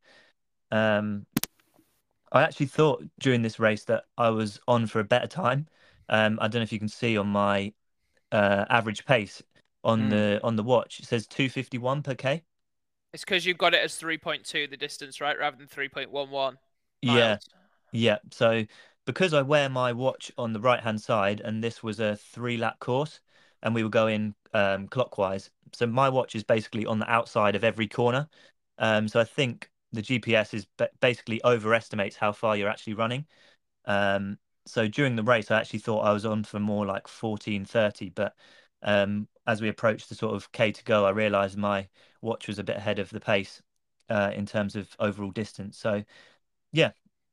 I actually thought during this race that I was on for a better time. I don't know if you can see on my average pace on the watch. It says 2:51 per K. It's because you've got it as 3.2 the distance, right, rather than 3.11 miles. Yeah. So because I wear my watch on the right-hand side, and this was a 3-lap course, and we were going clockwise. So my watch is basically on the outside of every corner. So I think the GPS is basically overestimates how far you're actually running. So during the race, I actually thought I was on for more like 14:30, but as we approached the sort of K to go, I realised my watch was a bit ahead of the pace in terms of overall distance. So yeah,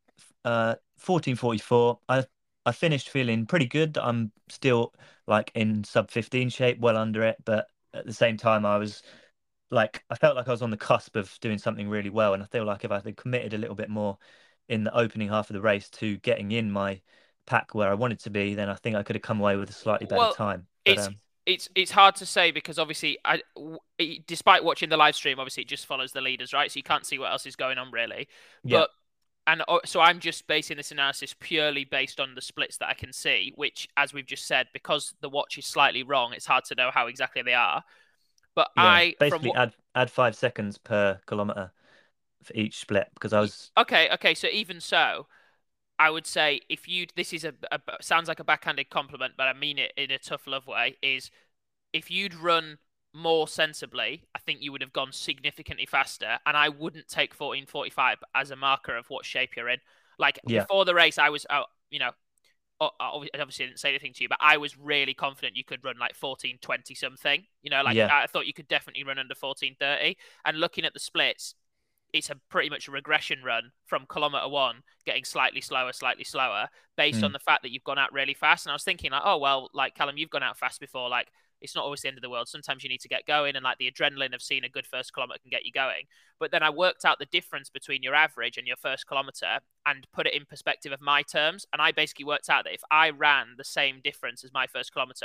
14:44. I finished feeling pretty good. I'm still like in sub 15 shape, well under it, but at the same time, I felt like I was on the cusp of doing something really well, and I feel like if I had committed a little bit more in the opening half of the race to getting in my pack where I wanted to be, then I think I could have come away with a slightly better time. But, it's hard to say because obviously, despite watching the live stream, obviously it just follows the leaders, right? So you can't see what else is going on really. Yeah. So I'm just basing this analysis purely based on the splits that I can see, which, as we've just said, because the watch is slightly wrong, it's hard to know how exactly they are. But yeah, basically add 5 seconds per kilometer for each split because I was okay. So even so, I would say this is sounds like a backhanded compliment, but I mean it in a tough love way. Is if you'd run more sensibly, I think you would have gone significantly faster, and I wouldn't take 14:45 as a marker of what shape you're in. Before the race, I was, obviously I didn't say anything to you, but I was really confident you could run like 14:20 something. I thought you could definitely run under 14:30. And looking at the splits, it's pretty much a regression run from kilometer 1, getting slightly slower, based on the fact that you've gone out really fast. And I was thinking like, oh, well, like Callum, you've gone out fast before. Like, it's not always the end of the world. Sometimes you need to get going, and like the adrenaline of seeing a good first kilometer can get you going. But then I worked out the difference between your average and your first kilometer and put it in perspective of my terms. And I basically worked out that if I ran the same difference as my first kilometer,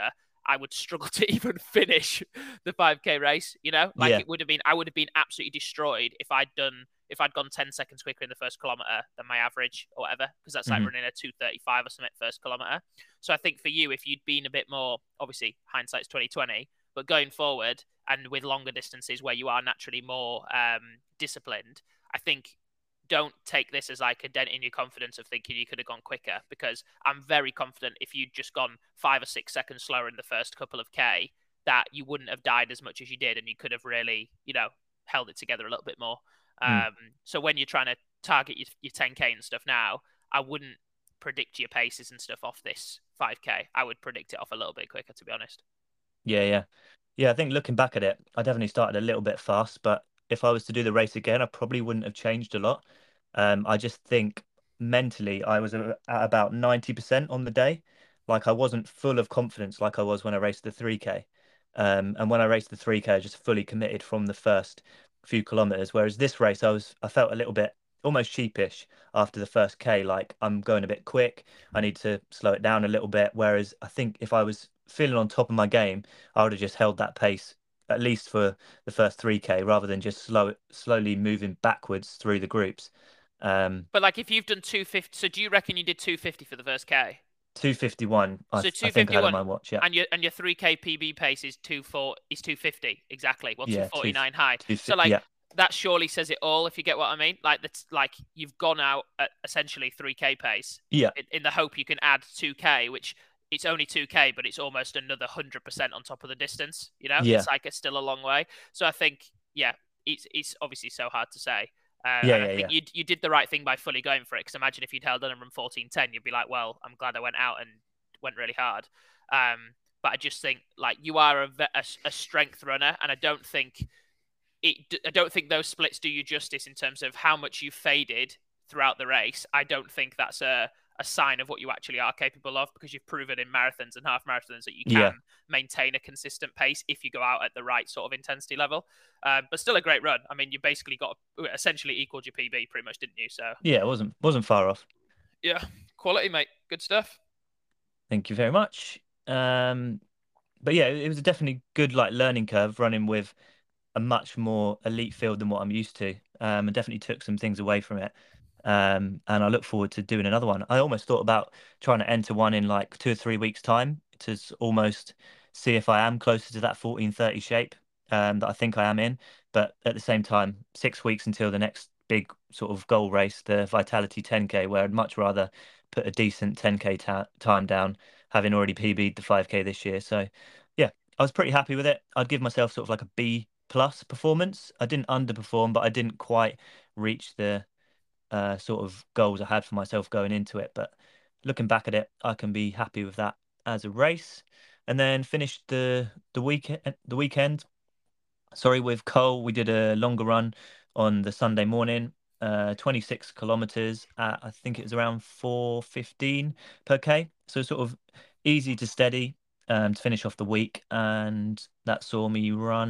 I would struggle to even finish the 5K race. Like Yeah. it would have been, I would have been absolutely destroyed if I'd gone 10 seconds quicker in the first kilometer than my average or whatever, because that's like running a 2:35 or something first kilometer. So I think for you, if you'd been a bit more, obviously hindsight's 2020, but going forward and with longer distances where you are naturally more disciplined, I think don't take this as like a dent in your confidence of thinking you could have gone quicker, because I'm very confident if you'd just gone 5 or 6 seconds slower in the first couple of K, that you wouldn't have died as much as you did, and you could have really, held it together a little bit more. So when you're trying to target your 10K and stuff now, I wouldn't predict your paces and stuff off this 5K. I would predict it off a little bit quicker, to be honest. Yeah. I think looking back at it, I definitely started a little bit fast, but if I was to do the race again, I probably wouldn't have changed a lot. I just think mentally I was at about 90% on the day. Like I wasn't full of confidence like I was when I raced the 3K. And when I raced the 3K, I just fully committed from the first few kilometers. Whereas this race, I felt a little bit almost sheepish after the first K. Like I'm going a bit quick. I need to slow it down a little bit. Whereas I think if I was feeling on top of my game, I would have just held that pace at least for the first 3K rather than just slowly moving backwards through the groups. But like if you've done 250, so do you reckon you did 250 for the first K? 251. So I think I had 251, on my watch. Yeah. and your 3K PB pace is 250 exactly. Well, Yeah. 249 high. So 250. like Yeah. that surely says it all, if you get what I mean. Like that's like you've gone out at essentially 3K pace. Yeah. In the hope you can add 2K, which it's only 2K, but it's almost another 100% on top of the distance. Yeah. It's like it's still a long way. So I think, yeah, it's obviously so hard to say. And I think you did the right thing by fully going for it. Because imagine if you'd held on and run 14:10, you'd be like, well, I'm glad I went out and went really hard. But I just think like you are a strength runner, and I don't think those splits do you justice in terms of how much you faded throughout the race. I don't think that's a sign of what you actually are capable of, because you've proven in marathons and half marathons that you can maintain a consistent pace if you go out at the right sort of intensity level. But still a great run. I mean, you basically essentially equaled your PB pretty much, didn't you? So yeah, it wasn't far off. Yeah, quality, mate. Good stuff. Thank you very much. But yeah, it was a definitely good like learning curve running with a much more elite field than what I'm used to. And definitely took some things away from it. And I look forward to doing another one. I almost thought about trying to enter one in like 2 or 3 weeks' time to almost see if I am closer to that 14:30 shape that I think I am in. But at the same time, 6 weeks until the next big sort of goal race, the Vitality 10K, where I'd much rather put a decent 10K time down, having already PB'd the 5K this year. So yeah, I was pretty happy with it. I'd give myself sort of like a B plus performance. I didn't underperform, but I didn't quite reach the sort of goals I had for myself going into it. But looking back at it, I can be happy with that as a race. And then finished the weekend. Sorry, with Cole, we did a longer run on the Sunday morning, 26 kilometers at I think it was around 4:15 per K. So sort of easy to steady to finish off the week, and that saw me run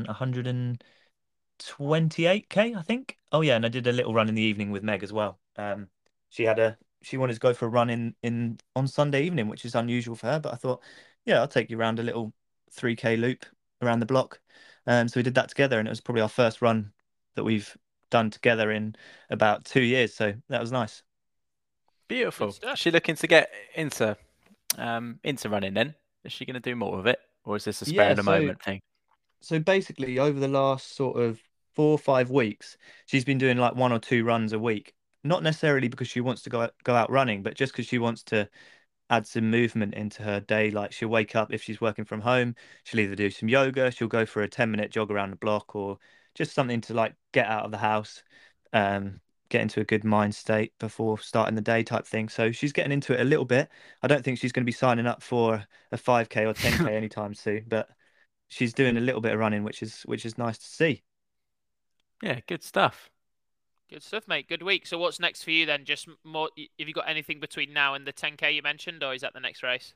128K, I think. Oh yeah, and I did a little run in the evening with Meg as well. She wanted to go for a run in on Sunday evening, which is unusual for her, but I thought, yeah, I'll take you around a little 3K loop around the block. So we did that together, and it was probably our first run that we've done together in about 2 years. So that was nice. Beautiful. Is she looking to get into running then? Is she going to do more of it, or is this a spare in the moment thing? So basically, over the last sort of 4 or 5 weeks, she's been doing like 1 or 2 runs a week. Not necessarily because she wants to go out running, but just because she wants to add some movement into her day. Like she'll wake up if she's working from home, she'll either do some yoga, she'll go for a 10-minute jog around the block, or just something to like get out of the house, get into a good mind state before starting the day type thing. So she's getting into it a little bit. I don't think she's going to be signing up for a 5K or 10K anytime soon, but she's doing a little bit of running, which is nice to see. Yeah, good stuff. Good stuff, mate. Good week. So what's next for you then? Just more. Have you got anything between now and the 10K you mentioned, or is that the next race?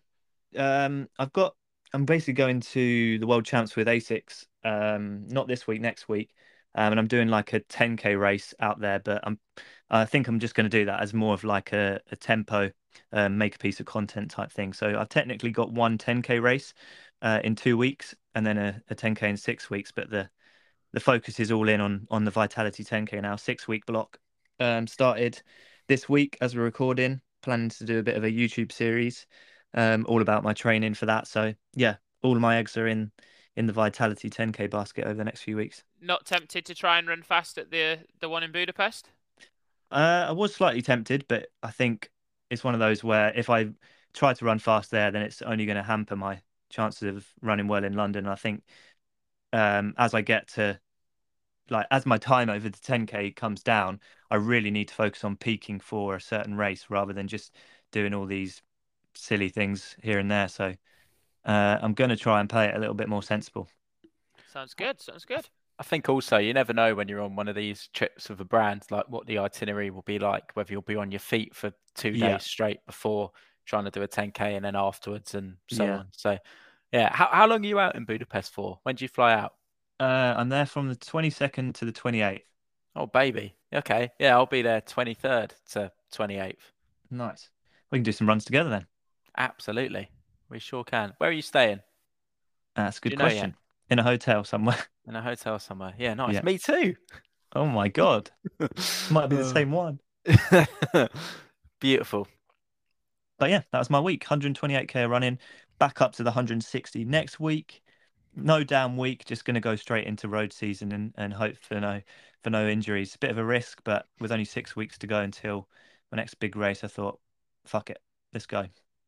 I'm basically going to the World Champs with Asics. Not this week, next week. And I'm doing like a 10K race out there, but I think I'm just going to do that as more of like a tempo, make a piece of content type thing. So I've technically got one 10K race, in 2 weeks, and then a 10K in 6 weeks. But the focus is all in on the Vitality 10K now. 6 week block. Started this week as we're recording. Planning to do a bit of a YouTube series, all about my training for that. So yeah, all of my eggs are in the Vitality 10K basket over the next few weeks. Not tempted to try and run fast at the one in Budapest? I was slightly tempted, but I think it's one of those where if I try to run fast there, then it's only going to hamper my chances of running well in London. I think as I get to as my time over the 10K comes down, I really need to focus on peaking for a certain race rather than just doing all these silly things here and there. So I'm going to try and play it a little bit more sensible. Sounds good. Sounds good. I think also you never know when you're on one of these trips with a brand, like what the itinerary will be like, whether you'll be on your feet for 2 days straight before trying to do a 10K and then afterwards and so on. So yeah, how long are you out in Budapest for? When do you fly out? I'm there from the 22nd to the 28th. Oh, baby. Okay. Yeah, I'll be there 23rd to 28th. Nice. We can do some runs together then. Absolutely. We sure can. Where are you staying? That's a good question. In a hotel somewhere. In a hotel somewhere. Yeah, nice. Yeah. Me too. Oh my God. Might be the same one. Beautiful. But yeah, that was my week. 128K running, back up to the 160 next week. No down week, just going to go straight into road season and hope for no injuries. A bit of a risk, but with only 6 weeks to go until my next big race, I thought, fuck it, let's go.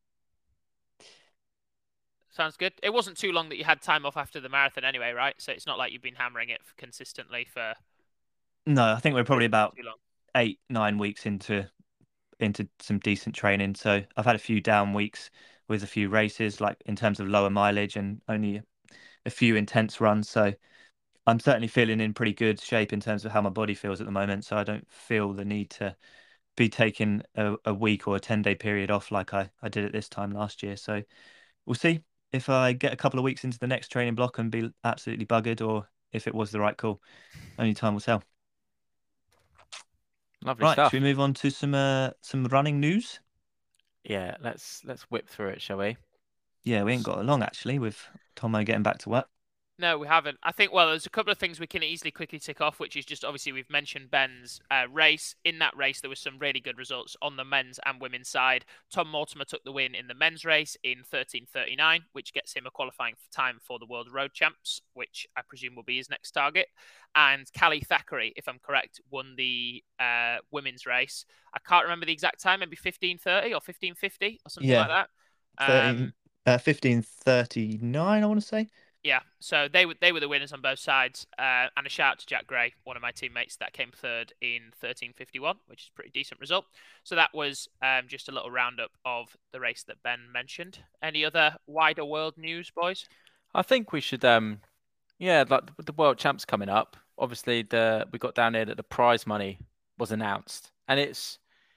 Sounds good. It wasn't too long that you had time off after the marathon anyway, right? So it's not like you've been hammering it consistently for... No, I think we're probably about 8-9 weeks into some decent training. So I've had a few down weeks with a few races, like in terms of lower mileage and only a few intense runs. So I'm certainly feeling in pretty good shape in terms of how my body feels at the moment. So I don't feel the need to be taking a week or a 10-day period off like I did at this time last year. So we'll see if I get a couple of weeks into the next training block and be absolutely buggered, or if it was the right call. Only time will tell. Lovely stuff. Should we move on to some running news? Yeah, let's whip through it, shall we? Yeah, we ain't got long actually with Tomo getting back to work. No, we haven't. I think, well, there's a couple of things we can easily quickly tick off, which is just obviously we've mentioned Ben's race. In that race, there was some really good results on the men's and women's side. Tom Mortimer took the win in the men's race in 13:39, which gets him a qualifying time for the World Road Champs, which I presume will be his next target. And Callie Thackeray, if I'm correct, won the women's race. I can't remember the exact time, maybe 15:30 or 15:50 or something like that. 15:39, I want to say. Yeah, so they were the winners on both sides, and a shout out to Jack Gray, one of my teammates that came third in 13:51, which is a pretty decent result. So that was just a little roundup of the race that Ben mentioned. Any other wider world news, boys? I think we should, like the World Champs coming up. Obviously, we got down here that the prize money was announced, and it's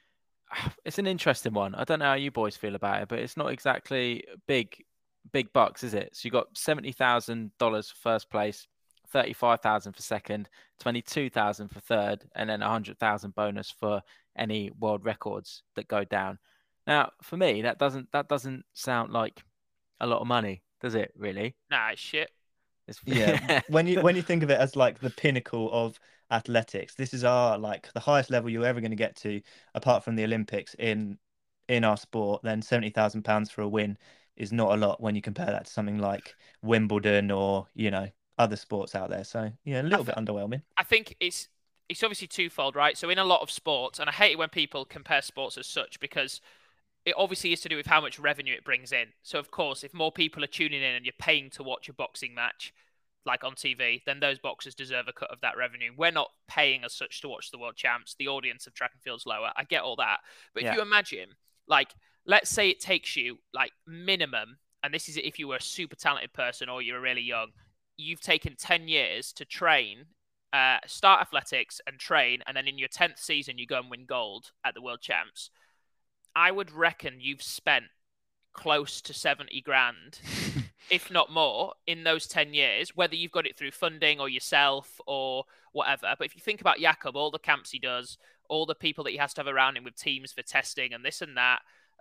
an interesting one. I don't know how you boys feel about it, but it's not exactly big bucks, is it? So you got $70,000 for first place, 35,000 for second, 22,000 for third, and then 100,000 bonus for any world records that go down. Now, for me, that doesn't sound like a lot of money, does it? Really? Nah, it's shit. Yeah. when you think of it as like the pinnacle of athletics, this is the highest level you're ever going to get to, apart from the Olympics in our sport. Then £70,000 for a win is not a lot when you compare that to something like Wimbledon or other sports out there. So yeah, a little bit underwhelming. I think it's obviously twofold, right? So in a lot of sports, and I hate it when people compare sports as such, because it obviously is to do with how much revenue it brings in. So of course, if more people are tuning in and you're paying to watch a boxing match, like on TV, then those boxers deserve a cut of that revenue. We're not paying as such to watch the world champs. The audience of track and field's lower. I get all that. But if you imagine, let's say it takes you minimum, and this is if you were a super talented person or you're really young, you've taken 10 years to train, start athletics and train, and then in your 10th season, you go and win gold at the world champs. I would reckon you've spent close to 70 grand, if not more, in those 10 years, whether you've got it through funding or yourself or whatever. But if you think about Jakob, all the camps he does, all the people that he has to have around him with teams for testing and this and that,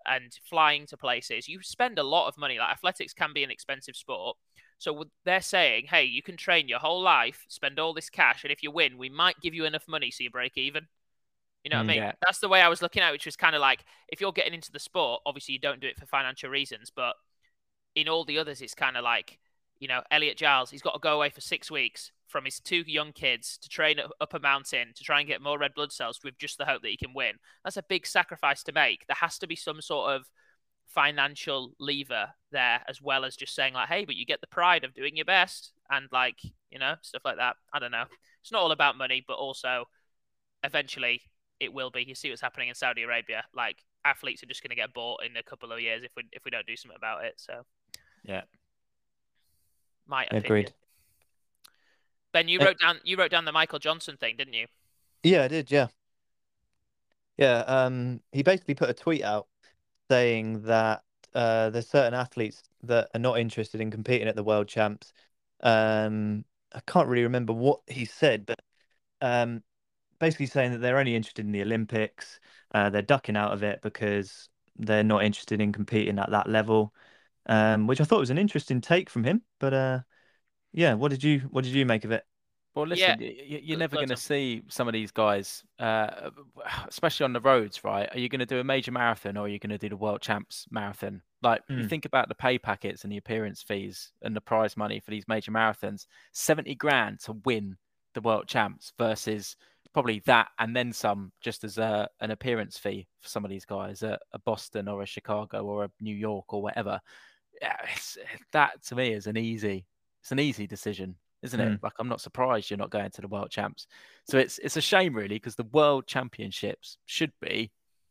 and flying to places. You spend a lot of money. Like, athletics can be an expensive sport. So they're saying, hey, you can train your whole life, spend all this cash, and if you win, we might give you enough money so you break even. You know what I mean? Yeah. That's the way I was looking at it, which was kind of like, if you're getting into the sport, obviously you don't do it for financial reasons, but in all the others, it's kind of like, Elliot Giles, he's got to go away for 6 weeks from his 2 young kids to train up a mountain to try and get more red blood cells with just the hope that he can win. That's a big sacrifice to make. There has to be some sort of financial lever there, as well as just saying like, hey, but you get the pride of doing your best and like, stuff like that. I don't know. It's not all about money, but also eventually it will be. You see what's happening in Saudi Arabia. Like, athletes are just going to get bought in a couple of years if we don't do something about it. So yeah, my opinion. Agreed. Ben, you wrote down the Michael Johnson thing, didn't you? Yeah, I did. Yeah. He basically put a tweet out saying that there's certain athletes that are not interested in competing at the World Champs. I can't really remember what he said, but basically saying that they're only interested in the Olympics. They're ducking out of it because they're not interested in competing at that level, which I thought was an interesting take from him. But yeah, what did you make of it? Well, listen, you're never going to Loads see some of these guys, especially on the roads, right? Are you going to do a major marathon or are you going to do the World Champs marathon? Like, you think about the pay packets and the appearance fees and the prize money for these major marathons, 70 grand to win the World Champs versus probably that and then some just as an appearance fee for some of these guys at a Boston or a Chicago or a New York or whatever. Yeah, that to me is an easy decision, isn't it? Like, I'm not surprised you're not going to the World Champs. So it's a shame, really, because the World Championships should be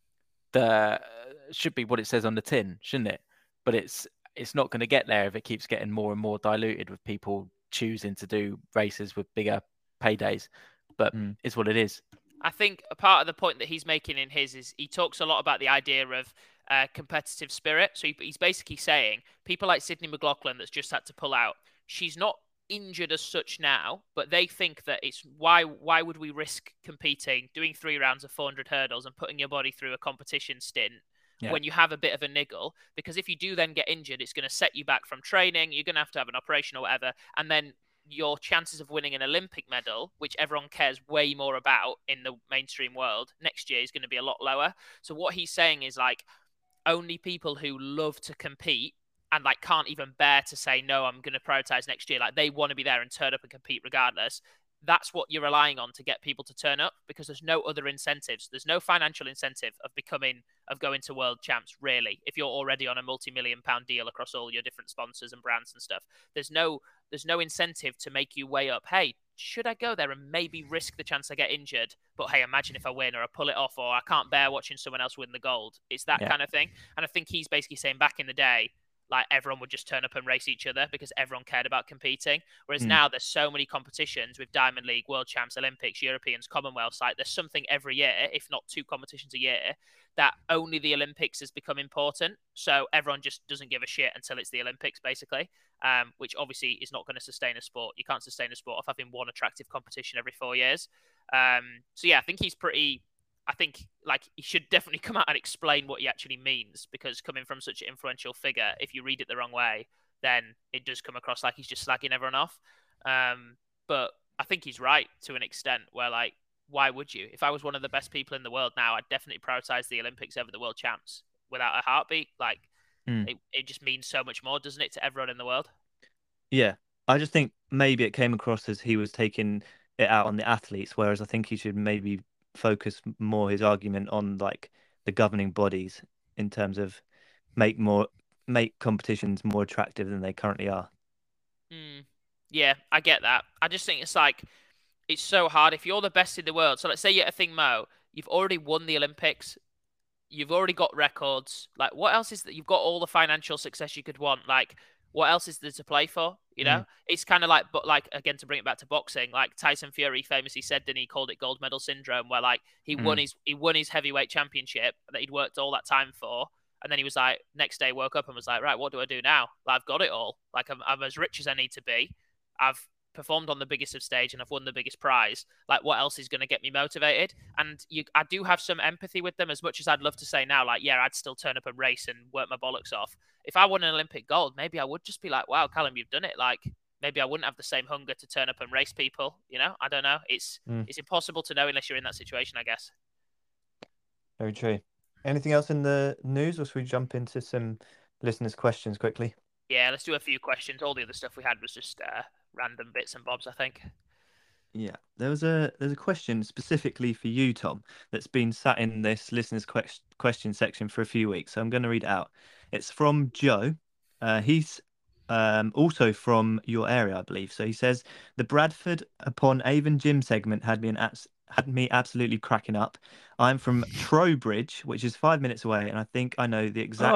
what it says on the tin, shouldn't it? But it's not going to get there if it keeps getting more and more diluted with people choosing to do races with bigger paydays. But it's what it is. I think a part of the point that he's making in his is he talks a lot about the idea of competitive spirit. So he's basically saying people like Sydney McLaughlin that's just had to pull out, she's not injured as such now, but they think that it's why would we risk competing, doing 3 rounds of 400 hurdles and putting your body through a competition stint when you have a bit of a niggle? Because if you do then get injured, it's going to set you back from training. You're going to have an operation or whatever. And then your chances of winning an Olympic medal, which everyone cares way more about in the mainstream world, next year is going to be a lot lower. So what he's saying is like, only people who love to compete and like can't even bear to say, no, I'm going to prioritize next year. Like, they want to be there and turn up and compete regardless. That's what you're relying on to get people to turn up, because there's no other incentives. There's no financial incentive of going to World Champs, really, if you're already on a multi-million-pound deal across all your different sponsors and brands and stuff. There's no incentive to make you weigh up, hey, should I go there and maybe risk the chance I get injured? But hey, imagine if I win, or I pull it off, or I can't bear watching someone else win the gold. It's that kind of thing. And I think he's basically saying back in the day, like, everyone would just turn up and race each other because everyone cared about competing. Whereas now there's so many competitions with Diamond League, World Champs, Olympics, Europeans, Commonwealths. Like, there's something every year, if not 2 competitions a year, that only the Olympics has become important. So everyone just doesn't give a shit until it's the Olympics, basically, which obviously is not going to sustain a sport. You can't sustain a sport of having one attractive competition every 4 years. So yeah, I think like, he should definitely come out and explain what he actually means, because coming from such an influential figure, if you read it the wrong way, then it does come across like he's just slagging everyone off. But I think he's right to an extent, where like, why would you? If I was one of the best people in the world now, I'd definitely prioritize the Olympics over the World Champs without a heartbeat. Like, it just means so much more, doesn't it, to everyone in the world? Yeah, I just think maybe it came across as he was taking it out on the athletes, whereas I think he should maybe focus more his argument on like the governing bodies in terms of make competitions more attractive than they currently are. Yeah, I get that. I just think it's like, it's so hard if you're the best in the world. So let's say you're a thing, Mo, you've already won the Olympics, you've already got records. Like, what else is that? You've got all the financial success you could want. Like, what else is there to play for? You know, it's kind of like, but like, again, to bring it back to boxing, like Tyson Fury famously said, didn't he, called it gold medal syndrome, where like he won his heavyweight championship that he'd worked all that time for. And then he was like, next day woke up and was like, right, what do I do now? Like, I've got it all. Like, I'm as rich as I need to be. I've performed on the biggest of stage and I've won the biggest prize. Like, what else is going to get me motivated? And I do have some empathy with them, as much as I'd love to say now, like, yeah, I'd still turn up and race and work my bollocks off. If I won an Olympic gold, maybe I would just be like, wow, Callum, you've done it. Like, maybe I wouldn't have the same hunger to turn up and race people. You know, I don't know. It's impossible to know unless you're in that situation, I guess. Very true. Anything else in the news, or should we jump into some listeners' questions quickly? Yeah, let's do a few questions. All the other stuff we had was just random bits and bobs, I think. Yeah, there's a question specifically for you, Tom, that's been sat in this listeners' question section for a few weeks. So I'm going to read it out. It's from Joe. He's also from your area, I believe. So he says the Bradford upon Avon gym segment had me absolutely cracking up. I'm from Trowbridge, which is 5 minutes away, and I think I know the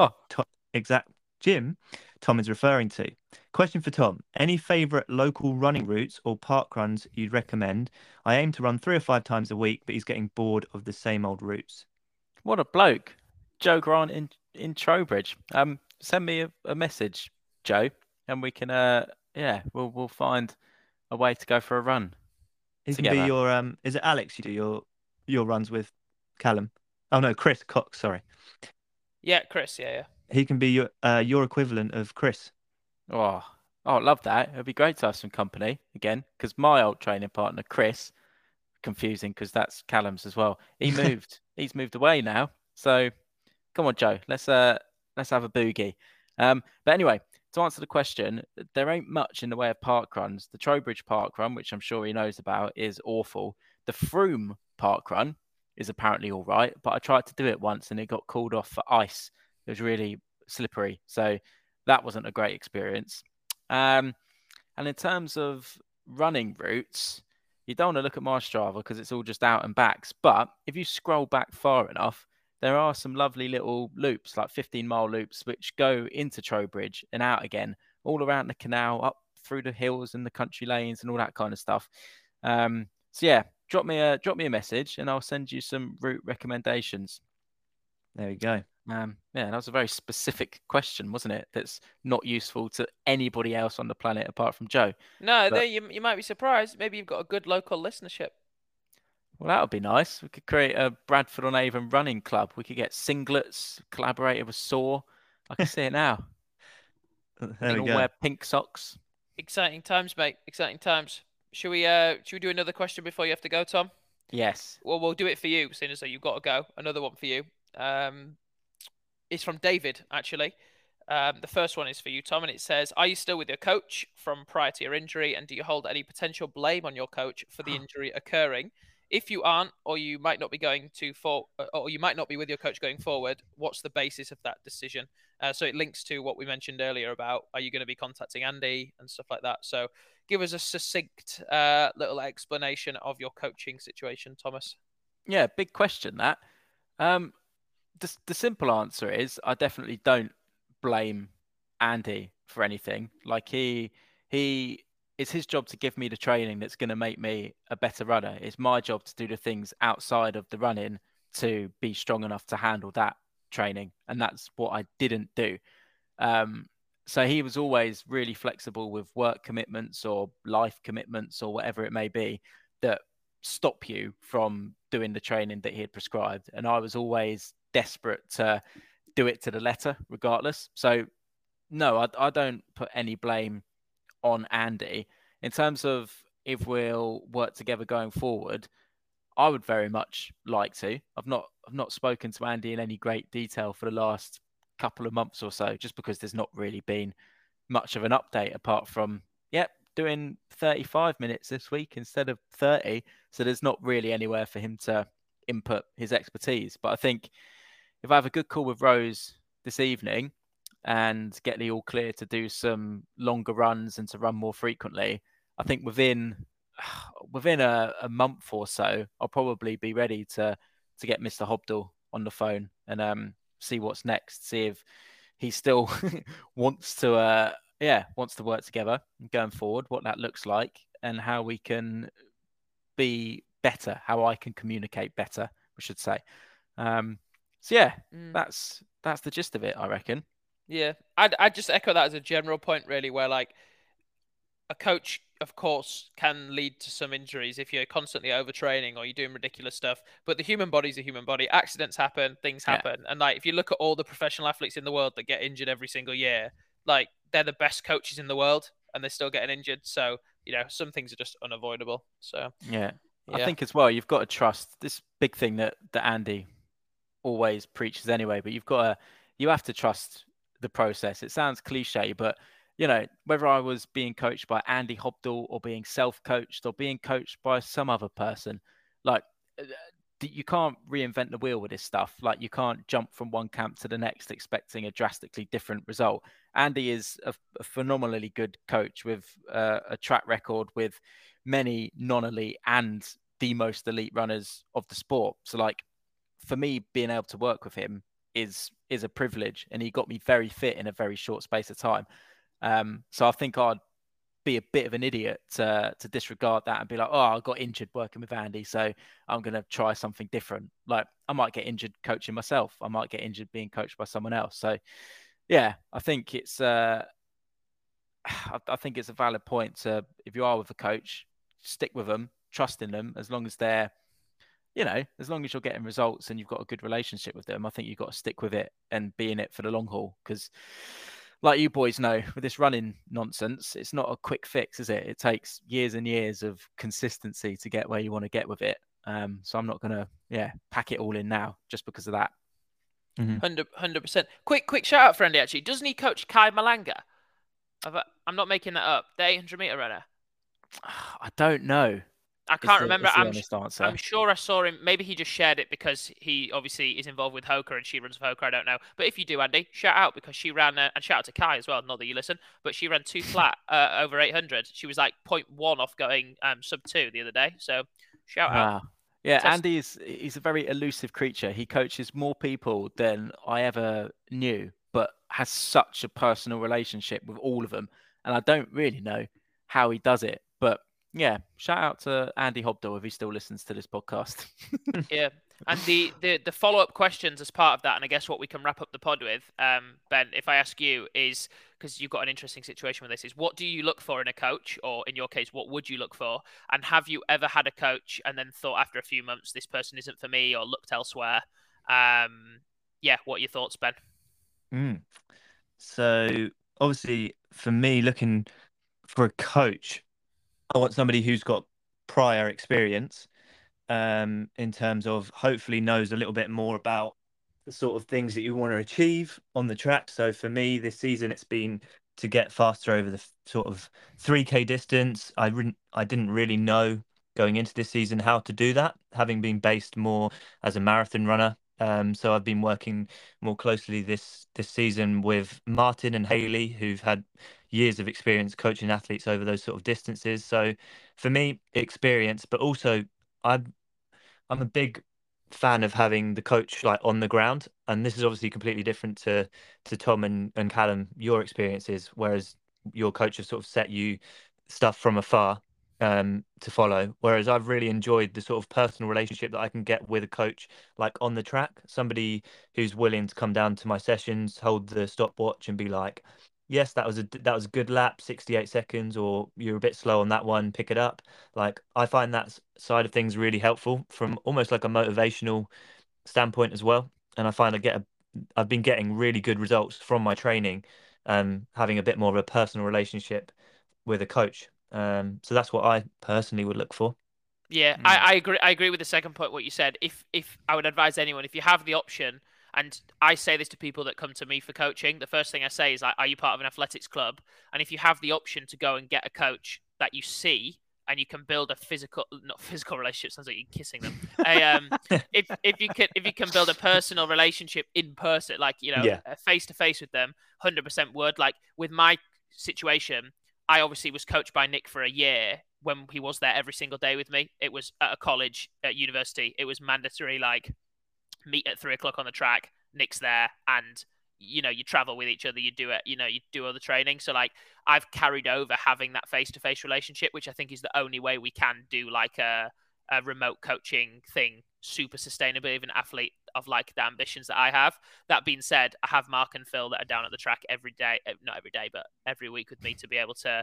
exact gym Tom is referring to. Question for Tom: any favourite local running routes or park runs you'd recommend? I aim to run 3 or 5 times a week, but he's getting bored of the same old routes. What a bloke, Joe Grant in Trowbridge. Send me a message, Joe, and we can we'll find a way to go for a run. He together. can be your is it Alex you do your runs with? Callum? Oh no, Chris Cox, sorry. Yeah, Chris, yeah. He can be your equivalent of Chris. Oh, love that. It'd be great to have some company again, because my old training partner, Chris, confusing because that's Callum's as well. He moved. He's moved away now. So come on, Joe. Let's have a boogie. But anyway, to answer the question, there ain't much in the way of park runs. The Trowbridge Park Run, which I'm sure he knows about, is awful. The Frome Park Run is apparently all right, but I tried to do it once and it got called off for ice. It was really slippery. So that wasn't a great experience. And in terms of running routes, you don't want to look at my Strava because it's all just out and backs. But if you scroll back far enough, there are some lovely little loops, like 15-mile loops, which go into Trowbridge and out again, all around the canal, up through the hills and the country lanes and all that kind of stuff. So yeah, drop me a message and I'll send you some route recommendations. There we go. Yeah, that was a very specific question, wasn't it? That's not useful to anybody else on the planet apart from Joe. No, but you might be surprised. Maybe you've got a good local listenership. Well, that would be nice. We could create a Bradford on Avon running club. We could get singlets, collaborate with Saw. I can see it now. There we all go. wear pink socks. Exciting times, mate. Exciting times. Should we do another question before you have to go, Tom? Yes. Well, we'll do it for you, seeing as though you've got to go. Another one for you. It's from David, actually. The first one is for you, Tom, and it says, are you still with your coach from prior to your injury, and do you hold any potential blame on your coach for the injury occurring? If you aren't, or you might not be or you might not be with your coach going forward, what's the basis of that decision? So it links to what we mentioned earlier about, are you going to be contacting Andy and stuff like that? So give us a succinct little explanation of your coaching situation, Thomas. Yeah, big question that. The simple answer is I definitely don't blame Andy for anything. Like it's his job to give me the training that's going to make me a better runner. It's my job to do the things outside of the running to be strong enough to handle that training. And that's what I didn't do. So he was always really flexible with work commitments or life commitments or whatever it may be that stop you from doing the training that he had prescribed. And I was always desperate to do it to the letter regardless. So no, I don't put any blame on Andy. In terms of if we'll work together going forward, I would very much like to. I've not spoken to Andy in any great detail for the last couple of months or so, just because there's not really been much of an update apart from, doing 35 minutes this week instead of 30. So there's not really anywhere for him to input his expertise. But I think if I have a good call with Rose this evening and get the all clear to do some longer runs and to run more frequently, I think within a month or so, I'll probably be ready to get Mr. Hobdell on the phone and see what's next, see if he still wants to work together going forward, what that looks like and how we can be better, how I can communicate better, we should say. That's the gist of it, I reckon. Yeah, I'd just echo that as a general point, really, where like a coach of course, can lead to some injuries if you're constantly overtraining or you're doing ridiculous stuff. But the human body's a human body. Accidents happen, things happen. And like, if you look at all the professional athletes in the world that get injured every single year, like they're the best coaches in the world and they're still getting injured. So, some things are just unavoidable. So, yeah. I think as well, you've got to trust this big thing that Andy always preaches anyway, but you have to trust the process. It sounds cliche, but whether I was being coached by Andy Hobdall or being self-coached or being coached by some other person, like you can't reinvent the wheel with this stuff. Like you can't jump from one camp to the next expecting a drastically different result. Andy is a phenomenally good coach with a track record with many non-elite and the most elite runners of the sport. So like for me, being able to work with him is a privilege, and he got me very fit in a very short space of time. So I think I'd be a bit of an idiot to disregard that and be like, oh, I got injured working with Andy, so I'm going to try something different. Like I might get injured coaching myself. I might get injured being coached by someone else. So yeah, I think it's a valid point to, if you are with a coach, stick with them, trust in them, as long as they're, as long as you're getting results and you've got a good relationship with them. I think you've got to stick with it and be in it for the long haul, because like you boys know, with this running nonsense, it's not a quick fix, is it? It takes years and years of consistency to get where you want to get with it. So I'm not going to, pack it all in now just because of that. 100%. Quick shout out for Andy, actually. Doesn't he coach Kai Malanga? I'm not making that up. The 800 meter runner. I don't know. I can't remember. Answer. I'm sure I saw him. Maybe he just shared it because he obviously is involved with Hoka and she runs with Hoka. I don't know. But if you do, Andy, shout out, because she ran, and shout out to Kai as well. Not that you listen, but she ran 2 flat over 800. She was like 0.1 off going sub 2 the other day. So shout out. Yeah, Andy he's a very elusive creature. He coaches more people than I ever knew, but has such a personal relationship with all of them. And I don't really know how he does it, but yeah, shout out to Andy Hobdall if he still listens to this podcast. Yeah, and the follow-up questions as part of that, and I guess what we can wrap up the pod with, Ben, if I ask you, is, because you've got an interesting situation with this, is what do you look for in a coach, or in your case, what would you look for? And have you ever had a coach and then thought after a few months, this person isn't for me, or looked elsewhere? Yeah, what are your thoughts, Ben? So obviously for me, looking for a coach, I want somebody who's got prior experience, in terms of hopefully knows a little bit more about the sort of things that you want to achieve on the track. So for me this season, it's been to get faster over the sort of 3K distance. I didn't really know going into this season how to do that, having been based more as a marathon runner. So I've been working more closely this season with Martin and Haley, who've had years of experience coaching athletes over those sort of distances. So for me, experience, but also I'm a big fan of having the coach like on the ground, and this is obviously completely different to Tom and Callum, your experiences, whereas your coach has sort of set you stuff from afar to follow, whereas I've really enjoyed the sort of personal relationship that I can get with a coach like on the track, somebody who's willing to come down to my sessions, hold the stopwatch and be like, yes, that was a good lap, 68 seconds, or you're a bit slow on that one, pick it up. Like I find that side of things really helpful from almost like a motivational standpoint as well. And I find I've been getting really good results from my training, having a bit more of a personal relationship with a coach. So that's what I personally would look for. Yeah, I agree. I agree with the second point, what you said. If I would advise anyone, if you have the option, and I say this to people that come to me for coaching, the first thing I say is, like, are you part of an athletics club? And if you have the option to go and get a coach that you see, and you can build a not physical relationship, sounds like you're kissing them. If you can build a personal relationship in person, like, face to face with them, 100% would. Like with my situation, I obviously was coached by Nick for a year when he was there every single day with me. It was at a college, at university. It was mandatory, like, meet at 3:00 on the track. Nick's there, and you travel with each other. You do it. You do other training. So like, I've carried over having that face-to-face relationship, which I think is the only way we can do like a remote coaching thing super sustainable, even athlete of like the ambitions that I have. That being said, I have Mark and Phil that are down at the track every day, not every day, but every week with me to be able to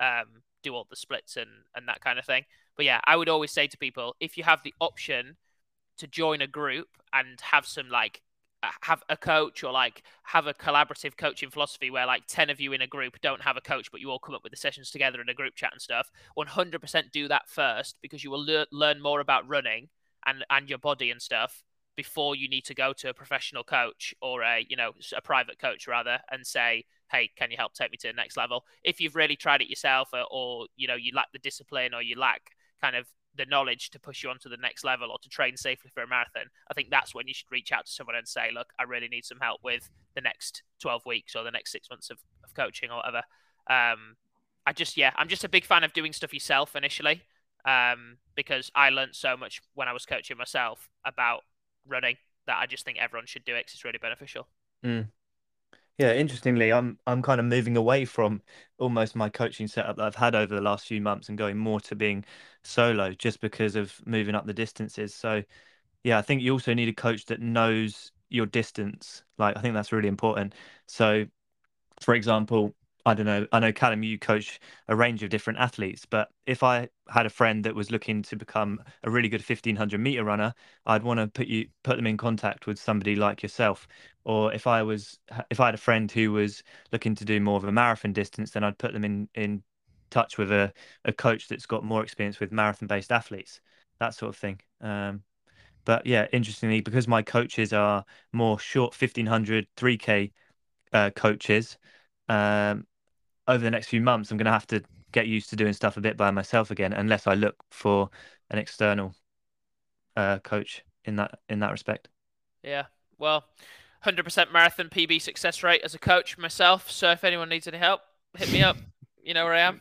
do all the splits and that kind of thing. But yeah, I would always say to people, if you have the option to join a group and have some have a coach or have a collaborative coaching philosophy where 10 of you in a group don't have a coach, but you all come up with the sessions together in a group chat and stuff, 100% do that first, because you will learn more about running and your body and stuff before you need to go to a professional coach or a private coach rather, and say, hey, can you help take me to the next level? If you've really tried it yourself, or you lack the discipline, or you lack kind of the knowledge to push you on to the next level or to train safely for a marathon, I think that's when you should reach out to someone and say, look, I really need some help with the next 12 weeks or the next 6 months of coaching or whatever. I'm just a big fan of doing stuff yourself initially, because I learned so much when I was coaching myself about running that I just think everyone should do it because it's really beneficial. Yeah, interestingly, I'm kind of moving away from almost my coaching setup that I've had over the last few months and going more to being solo, just because of moving up the distances. So yeah, I think you also need a coach that knows your distance. I think that's really important. So for example, I don't know, I know Callum, you coach a range of different athletes, but if I had a friend that was looking to become a really good 1500-meter runner, I'd want to put them in contact with somebody like yourself. Or if I had a friend who was looking to do more of a marathon distance, then I'd put them in touch with a coach that's got more experience with marathon-based athletes, that sort of thing. But yeah, interestingly, because my coaches are more short 1500, 3K coaches, over the next few months, I'm going to have to get used to doing stuff a bit by myself again, unless I look for an external coach in that respect. Yeah, well, 100% marathon PB success rate as a coach myself. So if anyone needs any help, hit me up. You know where I am.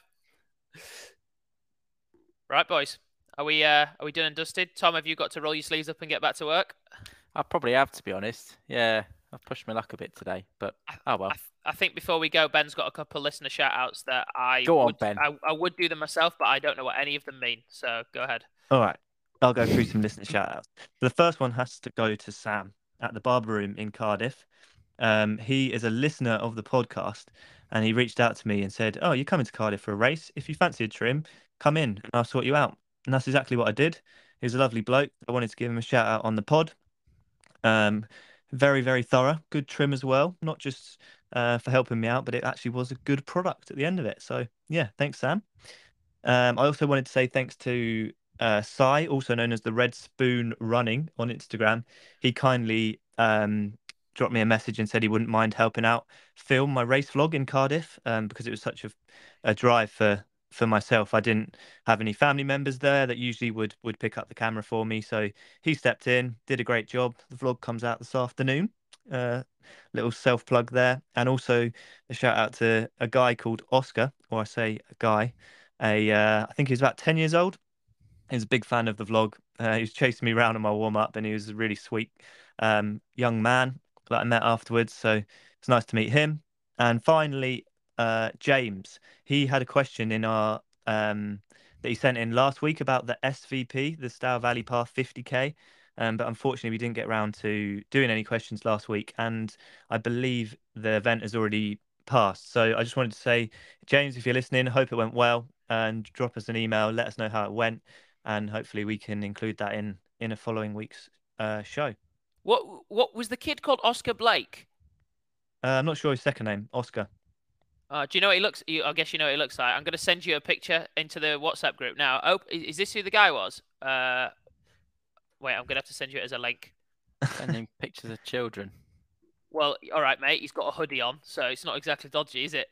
Right, boys. Are we done and dusted? Tom, have you got to roll your sleeves up and get back to work? I probably have, to be honest. Yeah, I've pushed my luck a bit today, but oh well. I think before we go, Ben's got a couple of listener shout outs that I would do them myself, but I don't know what any of them mean. So go ahead. All right. I'll go through some listener shout outs. The first one has to go to Sam at the Barber Room in Cardiff. He is a listener of the podcast, and he reached out to me and said, "Oh, you're coming to Cardiff for a race. If you fancy a trim, come in and I'll sort you out." And that's exactly what I did. He was a lovely bloke. I wanted to give him a shout out on the pod. Very, very thorough. Good trim as well. Not just for helping me out, but it actually was a good product at the end of it. So yeah, thanks, Sam. I also wanted to say thanks to Sai, also known as the Red Spoon Running on Instagram. He kindly dropped me a message and said he wouldn't mind helping out film my race vlog in Cardiff, because it was such a drive for myself. I didn't have any family members there that usually would pick up the camera for me. So he stepped in, did a great job. The vlog comes out this afternoon. Little self plug there. And also a shout out to a guy called Oscar, or I say a guy, I think he was about 10 years old. He was a big fan of the vlog. He was chasing me around on my warm up, and he was a really sweet young man that I met afterwards. So it's nice to meet him. And finally, James, he had a question in our that he sent in last week about the SVP, the Stour Valley Path 50K. But unfortunately, we didn't get around to doing any questions last week, and I believe the event has already passed. So I just wanted to say, James, if you're listening, hope it went well, and drop us an email, let us know how it went, and hopefully we can include that in a following week's show. What was the kid called? Oscar Blake? I'm not sure his second name. Oscar. Do you know what he looks? I guess you know what he looks like. I'm going to send you a picture into the WhatsApp group now. Oh, is this who the guy was? Wait, I'm going to have to send you it as a link. Sending pictures of children. Well, all right, mate. He's got a hoodie on, so it's not exactly dodgy, is it?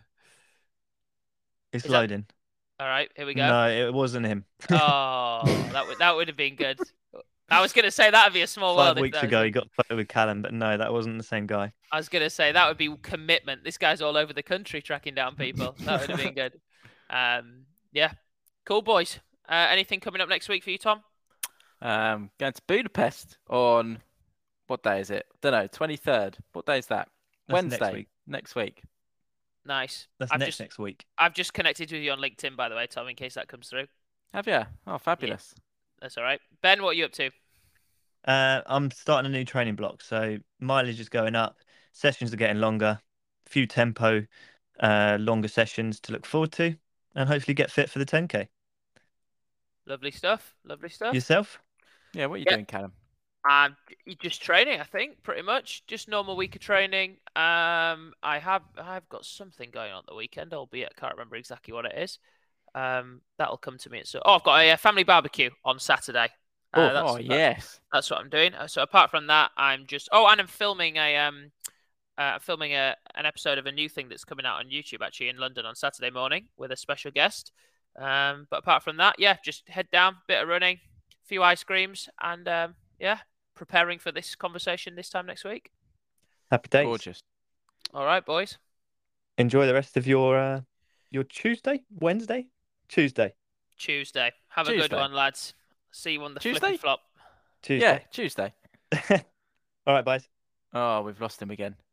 It's loading. All right, here we go. No, it wasn't him. Oh, that would have been good. I was going to say that would be a small world. 5 weeks ago, he got a photo with Callum, but no, that wasn't the same guy. I was going to say that would be commitment. This guy's all over the country tracking down people. That would have been good. Yeah, cool, boys. Anything coming up next week for you, Tom? Going to Budapest on, what day is it? Don't know, 23rd. What day is that? That's Wednesday. Next week. Nice. That's next week. I've just connected with you on LinkedIn, by the way, Tom, in case that comes through. Have you? Oh, fabulous. Yeah. That's all right. Ben, what are you up to? I'm starting a new training block, so mileage is going up. Sessions are getting longer. A few tempo, longer sessions to look forward to. and hopefully get fit for the 10K. Lovely stuff. Lovely stuff. Yourself? Yeah, what are you Yeah. doing, Callum? Just training, I think, pretty much. Just normal week of training. I've got something going on at the weekend, albeit I can't remember exactly what it is. That'll come to me. So, I've got a family barbecue on Saturday. Yes. That's what I'm doing. So apart from that, I'm just. Oh, and I'm filming an episode of a new thing that's coming out on YouTube actually in London on Saturday morning with a special guest. But apart from that, yeah, just head down, bit of running, a few ice creams, and yeah, preparing for this conversation this time next week. Happy days. Gorgeous. All right, boys. Enjoy the rest of your Tuesday, Wednesday, Tuesday. Have a good one, lads. See you on the flippy flop. Tuesday. Yeah, Tuesday. All right, boys. Oh, we've lost him again.